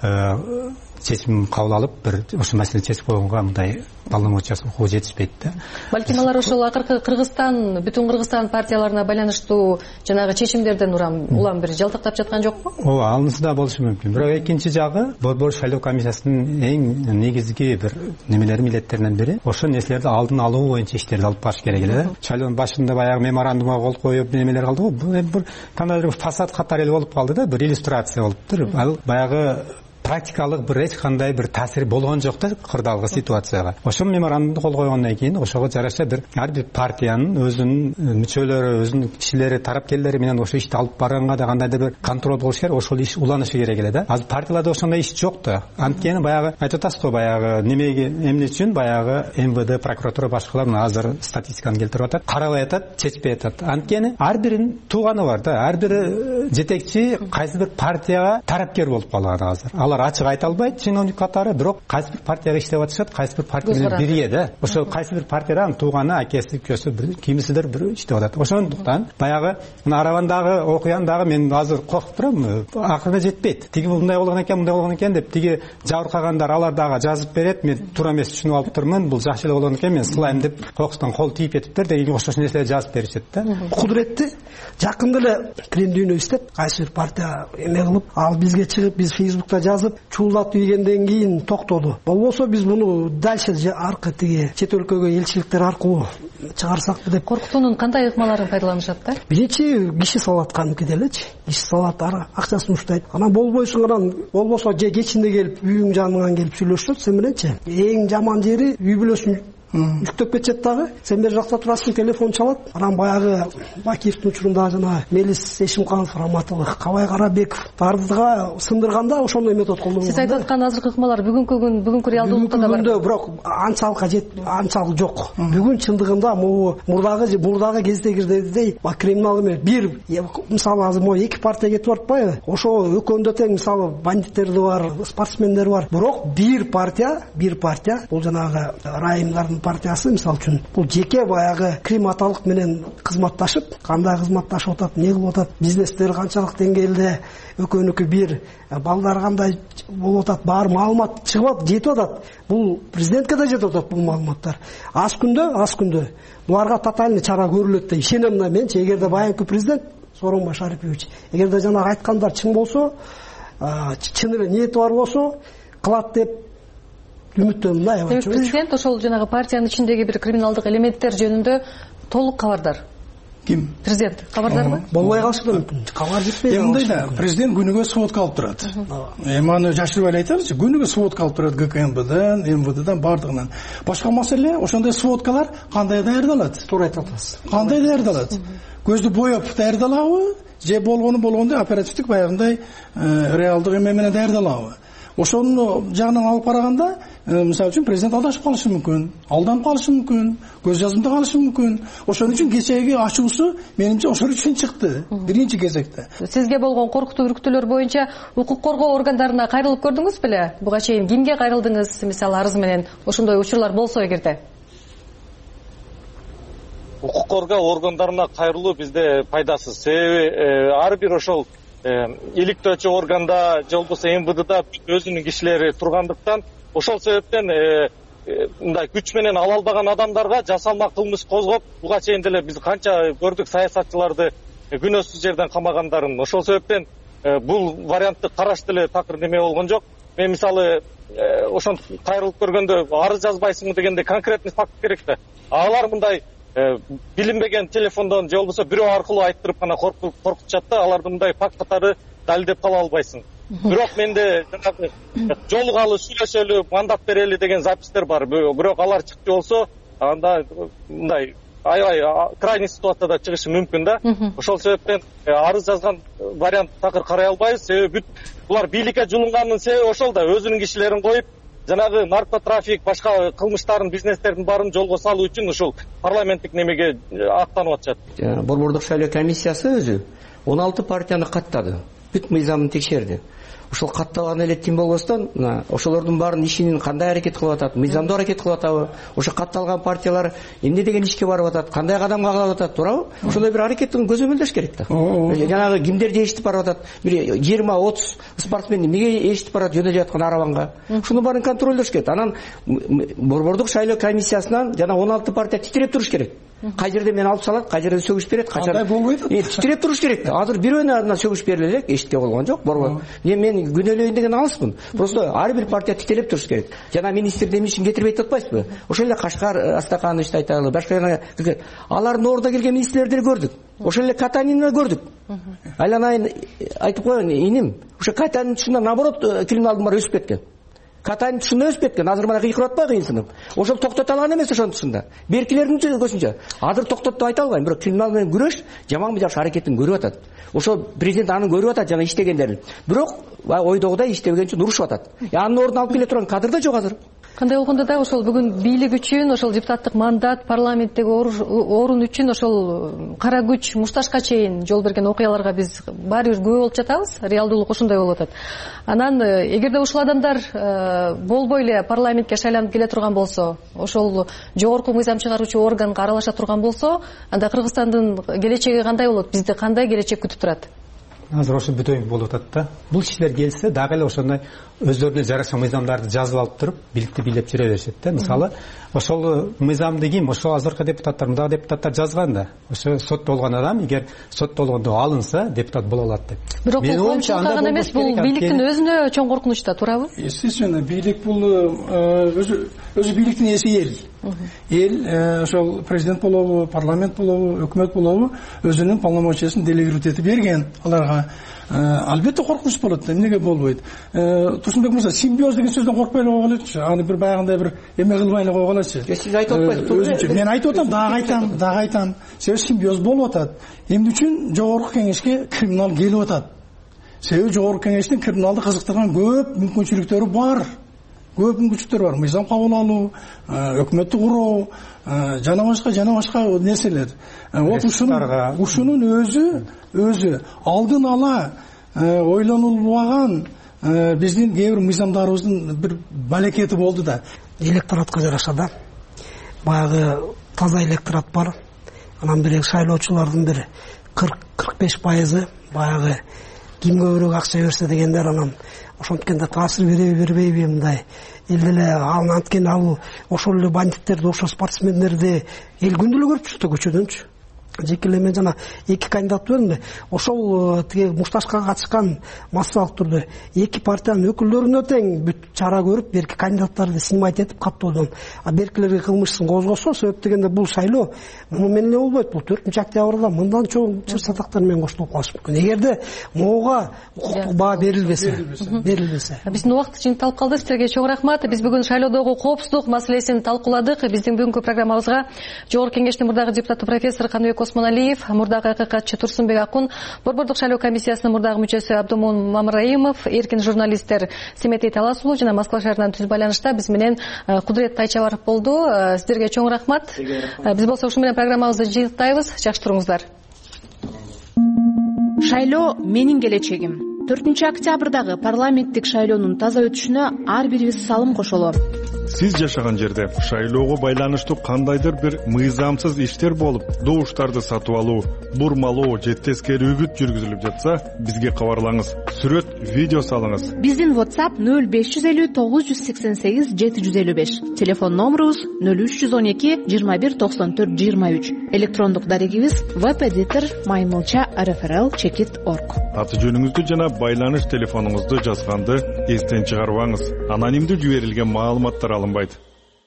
чечим кабыл алып, бир ошол маселени чечип койгонго мындай полномочиясы укугу жетишпейт да. Балким алар ошол акыркы Кыргызстан, бүтүн Кыргызстан партияларына байланыштуу жанагы чечимдерден урам улам бир жалтактап жаткан жокпу? Ооба, алынысы да болушу мүмкүн. Бирок экинчи жагы борбор шайлоо комиссиясынын эң негизги бир немелери, милдеттеринен бири ошол нерселерди алдын алуу боюнча иштерди алып барыш керек эле да. Шайлоонун башында баягы меморандумга кол коюп немелер калды го. Бул бир кандайдыр фасад катары эле болуп калды да, бир иллюстрация болуптур. Ал баягы практикалык бир эч кандай бир таасири болгон жок да кырдаалгы ситуацияга. Ошол меморандумду кол койгондон кийин ошого жараша бир ар бир партиянын өзүнүн мүчөлөрү, өзүнүн кишилери, тарапкерлери менен ошол ишти алып барганга да кандайдыр бир контроль болуш керек, ошол иш уланышы керек эле да. Азыр партияларда ошондой иш жок да. Анткени баягы айтып атасыз го, баягы немеге, эмне үчүн баягы эм вэ дэ, прокуратура башкалар азыр статистиканы келтирип атат, карабай атат, чечпей атат. Анткени ар биринин тууганы бар да. Ар бир жетекчи кайсы бир партияга тарапкер болуп калган азыр. Ачык айта албайт чиновник катары, бирок кайсы бир партияга иштеп атышат, кайсы бир партия менен бирге да. Ошо кайсы бир партияда тууганы, акеси, көсү, бир кимисидер бир иштеп атат. Ошондуктан баягы мына Аравандагы окуяны дагы мен азыр коркуп турам, акырына жетпейт. Тиги мындай болгон экен, мындай болгон экен деп тиги жабыркагандар алар дагы жазып берет. Мен туура эмес түшүнүп алып турмун, бул жакшы эле болгон экен, мен сылайм деп кокустан кол тийип кетиптир деген ошол нерселерди жазып беришет да. Кудуретти жакында эле крем иштеп, кайсы бир партия эме кылып, ал бизге чыгып, биз Фейсбукта жазып, чуулатып ийгенден кийин токтоду. Болбосо биз муну дальше аркы тиги чет өлкөгө элчиликтер аркылуу чыгарсакпы деп. Коркутуунун кандай ыкмаларын пайдаланышат да? Биринчи киши салат кандык делечи. Киши салат, акчасын уштайт. Анан болбойсуң, анан болбосо же кечинде келип, үйүң жаныңан келип сүйлөшөт сен мененчи. Эң жаман жери үй бүлөсүн жүктөп кетет дагы. Сен бер жакта турасың, телефон чалат. Анан баягы Бакиевдин учурунда жана Мелис Эшимканов, Раматылык, Кабай Карабеков бардыга сындырганда ошондой метод колдонгон. Сиз айтып аткан азыркы ыкмалар бүгүнкү күн, бүгүнкү реалдуулукта да бар. Бүгүндө бирок анчалыкка жет, анчалык жок. Бүгүн чындыгында могу мурдагы мурдагы кездегидей криминал эмес. Бир мисалы азыр могу эки партия кетип атпайбы? Ошо экөөндө тең мисалы бандиттер бар, спортсмендер бар. Бирок бир партия, бир партия бул жанагы райымдардын партиясы, мисалы үчүн бул жеке баягы климаталык менен кызматташып, кандай кызматташып атат, эмне кылып атат, бизнестер канчалык деңгээлде, экөөнүкү бир, балдар кандай болуп атат, баары маалымат чыгып атат, жетип атат. Бул президентке да жетип атат бул маалыматтар. Аз күндө, аз күндө буларга тотальный чара көрүлөт деп ишенем да менчи. Эгерде баягы президент Сооронбай Шарипович, эгерде жанагы айткандар чын болсо, чын эле ниети бар болсо, кылат деп үмүттөнүм да. Демек президент ошол жанагы партиянын ичиндеги бир криминалдык элементтер жөнүндө толук кабардар. Ким? Президент кабардарбы? Болбой калышы мүмкүн. Кабар жетпейт. Мындай да, президент күнүгө сводка алып турат. Эми аны жашырбай эле айталычы, күнүгө сводка алып турат гэ ка эм бден, эм вэ дэден бардыгынан. Башка маселе, ошондой сводкалар кандай даярдалат? Туура айтып атасыз. Кандай даярдалат? Көздү боеп даярдалабы, же болгону болгондой оперативдик баягындай реалдык эме менен даярдалабы? Ошонун жагынан алып караганда, мисалы үчүн президент алдашып калышы мүмкүн, алданып калышы мүмкүн, көз жазымда калышы мүмкүн. Ошон үчүн кечеги ачуусу менимче ошол үчүн чыкты биринчи кезекте. Сизге болгон коркутуу үрктүүлөр боюнча укук коргоо органдарына кайрылып көрдүңүз беле? Буга чейин кимге кайрылдыңыз, мисалы арыз менен ошондой учурлар болсо эгерде? Укук коргоо органдарына кайрылуу бизде пайдасыз. Себеби ар бир ошол иликтөөчү органда же болбосо эм вэ дэда өзүнүн кишилери тургандыктан, ошол себептен мындай күч менен ала албаган адамдарга жасалма кылмыш козгоп, буга чейин деле биз канча көрдүк саясатчыларды күнөөсүз жерден камагандарын. Ошол себептен бул вариантты караш деле такыр неме болгон жок. Мен мисалы ошон кайрылып көргөндө арыз жазбайсыңбы дегенде конкретный факт керек да. Алар мындай билинбеген телефондон же болбосо бирөө аркылуу айттырып гана коркутушат да, аларды мындай факт катары далилдеп кала албайсың. бирок менде жанагы жолугалы сүйлөшөлү мандат берели деген запистер бар, бирок алар чыкчу болсо анда мындай аябай крайний ситуацияда чыгышы мүмкүн да. Ошол себептен арыз жазган вариант такыр карай албайбыз. Себеби бүт булар бийликке жулунганын себеби ошол да, өзүнүн кишилерин коюп жанагы наркотрафик, башка кылмыштардын, бизнестердин баарын жолго салуу үчүн ушул парламенттик немеге аттанып атышат. Борбордук шайлоо комиссиясы өзү он алты партияны каттады, бүт мыйзамын текшерди. Ошол катталган эле тим болбостон, ошолордун баарын ишин кандай аракет кылып атат, мыйзамдуу аракет кылып атабы, ошо катталган партиялар эмне деген ишке барып атат, кандай кадамга кылып атат, туурабы? Ошондой бир аракеттин көзөмөлдөш керек да. Жанагы кимдер эшитип барып атат, бир жыйырма отуз спортсмен эмнеге эшитип барат жөнөдүп аткан арабанга? Ушуну баарын контролдош керек. Анан борбордук шайлоо комиссиясынан жана он алты партия титиреп туруш керек. Кай жерде мен алып салат, кай жерде сөгүш берет, качан болбойт. Титиреп туруш керек. Азыр бирөөнө андан сөгүш бериле элек, эшитке болгон жок, борбор. Мен күнөөлөйүн деген алыспын. Просто ар бир партия титиреп туруш керек. Жана министрди эмне үчүн кетирбейт атпайсызбы? Ошол эле Кашкар, Астакан ишти айталы, башка алардын ордуна келген министрлерди көрдүк. Ошол эле Катанинди көрдүк. Айланайын айтып коеюн, иним, ошо Катанин тушунда наоборот криминалдын баары өсүп кеткен. Катанин тушунда өсүп кеткен. Азыр мына кыйкырып атпайбы кыйынсынып? Ошол токтото алган эмес ошонун тушунда. Беркилердин көзүнчө. Азыр токтотуп айта албайм, бирок криминал менен күрөш жаманбы жакшы аракетин көрүп атат. Ошол президент аны көрүп атат жана иштегендерин. Бирок ойдогудай иштебеген үчүн урушуп атат. Анын ордуна алып келе турган кадр да жок азыр. Кандай болгондо да ошол бүгүн бийлик үчүн, ошол депутаттык мандат, парламенттеги орун үчүн ошол кара күч, мушташка чейин жол берген окуяларга биз баары бир күбө болуп жатабыз. Реалдуулук ошондой болуп атат. Анан эгерде ушул адамдар болбой эле парламентке шайланып келе турган болсо, ошол жогорку мыйзам чыгаруучу органга аралаша турган болсо, анда Кыргызстандын келечеги кандай болот? Бизди кандай келечек күтүп турат? Азыр ошо бүтөй болуп атат да. Бул кишилер келсе дагы эле ошондой өздөрүнө жараша мыйзамдарды жазып алып туруп, бийликти бийлеп жүрө беришет да. Мисалы, ошол мыйзамды ким, ошо азыркы депутаттар, мындай депутаттар жазган да. Ошо соттолгон адам, эгер соттолгондо алынса, депутат боло алат деп. Бирок бул коомчулукка гана эмес, бул бийликтин өзүнө чоң коркунуч да, туурабы? Естественно, бийлик бул өзү өзү бийликтин ээси эл. Эл ошол президент болобу, парламент болобу, өкмөт болобу, өзүнүн полномочиясын делегировать этип берген аларга. Албетте коркунуч болот да, эмнеге болбойт? Турсунбек мырза, симбиоз деген сөздөн коркпой эле койгула элечи. Аны бир баягындай бир эме кылбай эле койгулачы. Сиз айтып атпайсызбы? Мен айтып атам, дагы айтам, дагы айтам. Себеби симбиоз болуп атат. Эмне үчүн жогорку кеңешке криминал келип атат? Себеби жогорку кеңештин криминалды кызыктырган көп мүмкүнчүлүктөрү бар. Көп мүмкүнчүлүктөр бар. Мыйзам кабыл алуу, өкмөттү куруу, жана башка, жана башка нерселер. Вот ушунун ушунун өзү өзү алдын ала ойлонулбаган биздин кээ бир мыйзамдарыбыздын бир балекети болду да. Электоратка жараша да. Баягы таза электорат бар. Анан бир шайлоочулардын бир кырк кырк беш пайызы баягы ким көбүрөөк акча берсе дегендер, анан ошонткенде таасир береби бербейби мындай элде эле анткени ал ошол эле бандиттерди, ошол спортсмендерди эл күндө эле көрүп чыкты көчөдөнчү. Жеке эле мен жана эки кандидат бердимби, ошол тиги мушташкага катышкан массалык түрдө эки партиянын өкүлдөрүнө тең бүт чара көрүп, берки кандидаттарды снимать этип каттоодон, а беркилерге кылмышсын козгосо, себеп дегенде бул шайлоо муну менен эле болбойт. Бул төртүнчү октябрда мындан чоң чыр сатактар менен коштолуп калышы мүмкүн. Эгерде могуга укуктук баа берилбесе, берилбесе. Биздин убакыт жыйынталып калды. Силерге чоң рахмат. Биз бүгүн шайлоодогу коопсуздук маселесин талкууладык. Биздин бүгүнкү программабызга Жогорку Кеңештин мурдагы депутаты профессор Каныбек Осмоналиев, мурдагы акыкатчы Турсунбек Акун, борбордук шайлоо комиссиясынын мурдагы мүчөсү Абдомун Мамраимов, эркин журналисттер Семетей Талас уулу жана Москва шаарынан түз байланышта биз менен Кудурет Тайчабаров болду. Сиздерге чоң рахмат. Биз болсо ушу менен программабызды жыйынтайбыз. Жакшы туруңуздар. Шайлоо менин келечегим. төртүнчү октябрдагы парламенттик шайлоонун таза өтүшүнө ар бирибиз салым кошолу. Сиз жашаган жерде шайлоого байланыштуу кандайдыр бир мыйзамсыз иштер болуп, добуштарды сатып алуу, бурмалоо же тескери үгүт жүргүзүлүп жатса, бизге кабарлаңыз. Сүрөт, видео салыңыз. Биздин WhatsApp нөл беш жүз элүү тогуз жүз сексен сегиз жети жүз элүү беш. Телефон номерубуз нөл үч жүз он эки жыйырма бир токсон төрт жыйырма үч. Электрондук дарегибиз web-editor маймылча эр эф эр эл чекит точка орг. Аты жөнүңүздү жана байланыш телефонуңузду жазганды эстен чыгарбаңыз. Анонимдүү жиберилген маалыматтар алынбайт.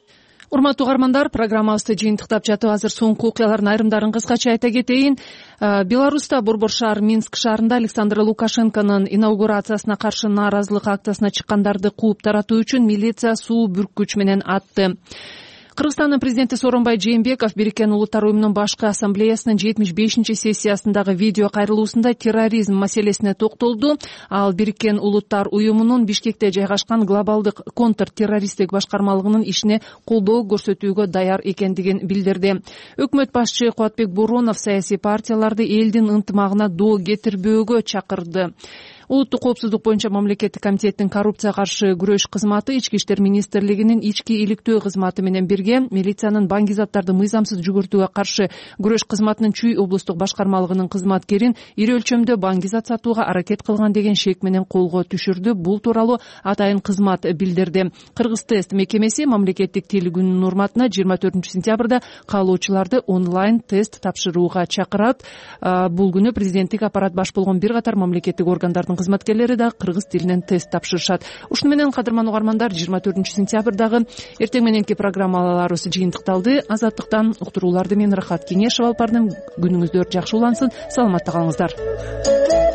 урматтуу угармандар, программабызды жыйынтыктап жатып азыр соңку окуялардын айрымдарын кыскача айта кетейин. Беларуста Борбор шаар Минск шаарында Александр Лукашенконун инаугурациясына каршы нааразылык акциясына чыккандарды кууп таратуу үчүн милиция суу бүрккүч менен атты. Кыргызстандын президенти Сооронбай Жээнбеков Бириккен Улуттар уюмунун башкы ассамблеясынын жетимиш бешинчи сессиясындагы видео кайрылуусунда терроризм маселесине токтолду. Ал Бириккен Улуттар уюмунун Бишкекте жайгашкан глобалдык контртеррористтик башкармалыгынын ишине колдоо көрсөтүүгө даяр экендигин билдирди. Өкмөт башчы Кубатбек Боронов саясий партияларды элдин ынтымагына доо кетирбөөгө чакырды. Улуттук коопсуздук боюнча мамлекеттик комитеттин коррупцияга каршы күрөш кызматы Ички иштер министрлигинин ички иликтөө кызматы менен бирге милициянын баңгизаттарды мыйзамсыз жүгүртүүгө каршы күрөш кызматынын Чүй облустук башкармалыгынын кызматкерин ири өлчөмдө баңгизат сатууга аракет кылган деген шек менен колго түшүрдү. Бул тууралуу атайын кызмат билдирди. Кыргыз тест мекемеси мамлекеттик тил күнүнүн урматына жыйырма төртүнчү сентябрда каалоочуларды онлайн тест тапшырууга чакырат. Бул күнү президенттик аппарат баш болгон бир катар мамлекеттик органдардын кызматкерлери да кыргыз тилинен тест тапшырышат. Ушуну менен кадырман угармандар, жыйырма төртүнчү сентябрдагы эртең мененки программаларыбыз жыйынтыкталды. Азаттыктан уктурууларды мен Рахат Кеңешева алып бардым. Күнүңүздөр жакшы улансын. Саламатта калыңыздар.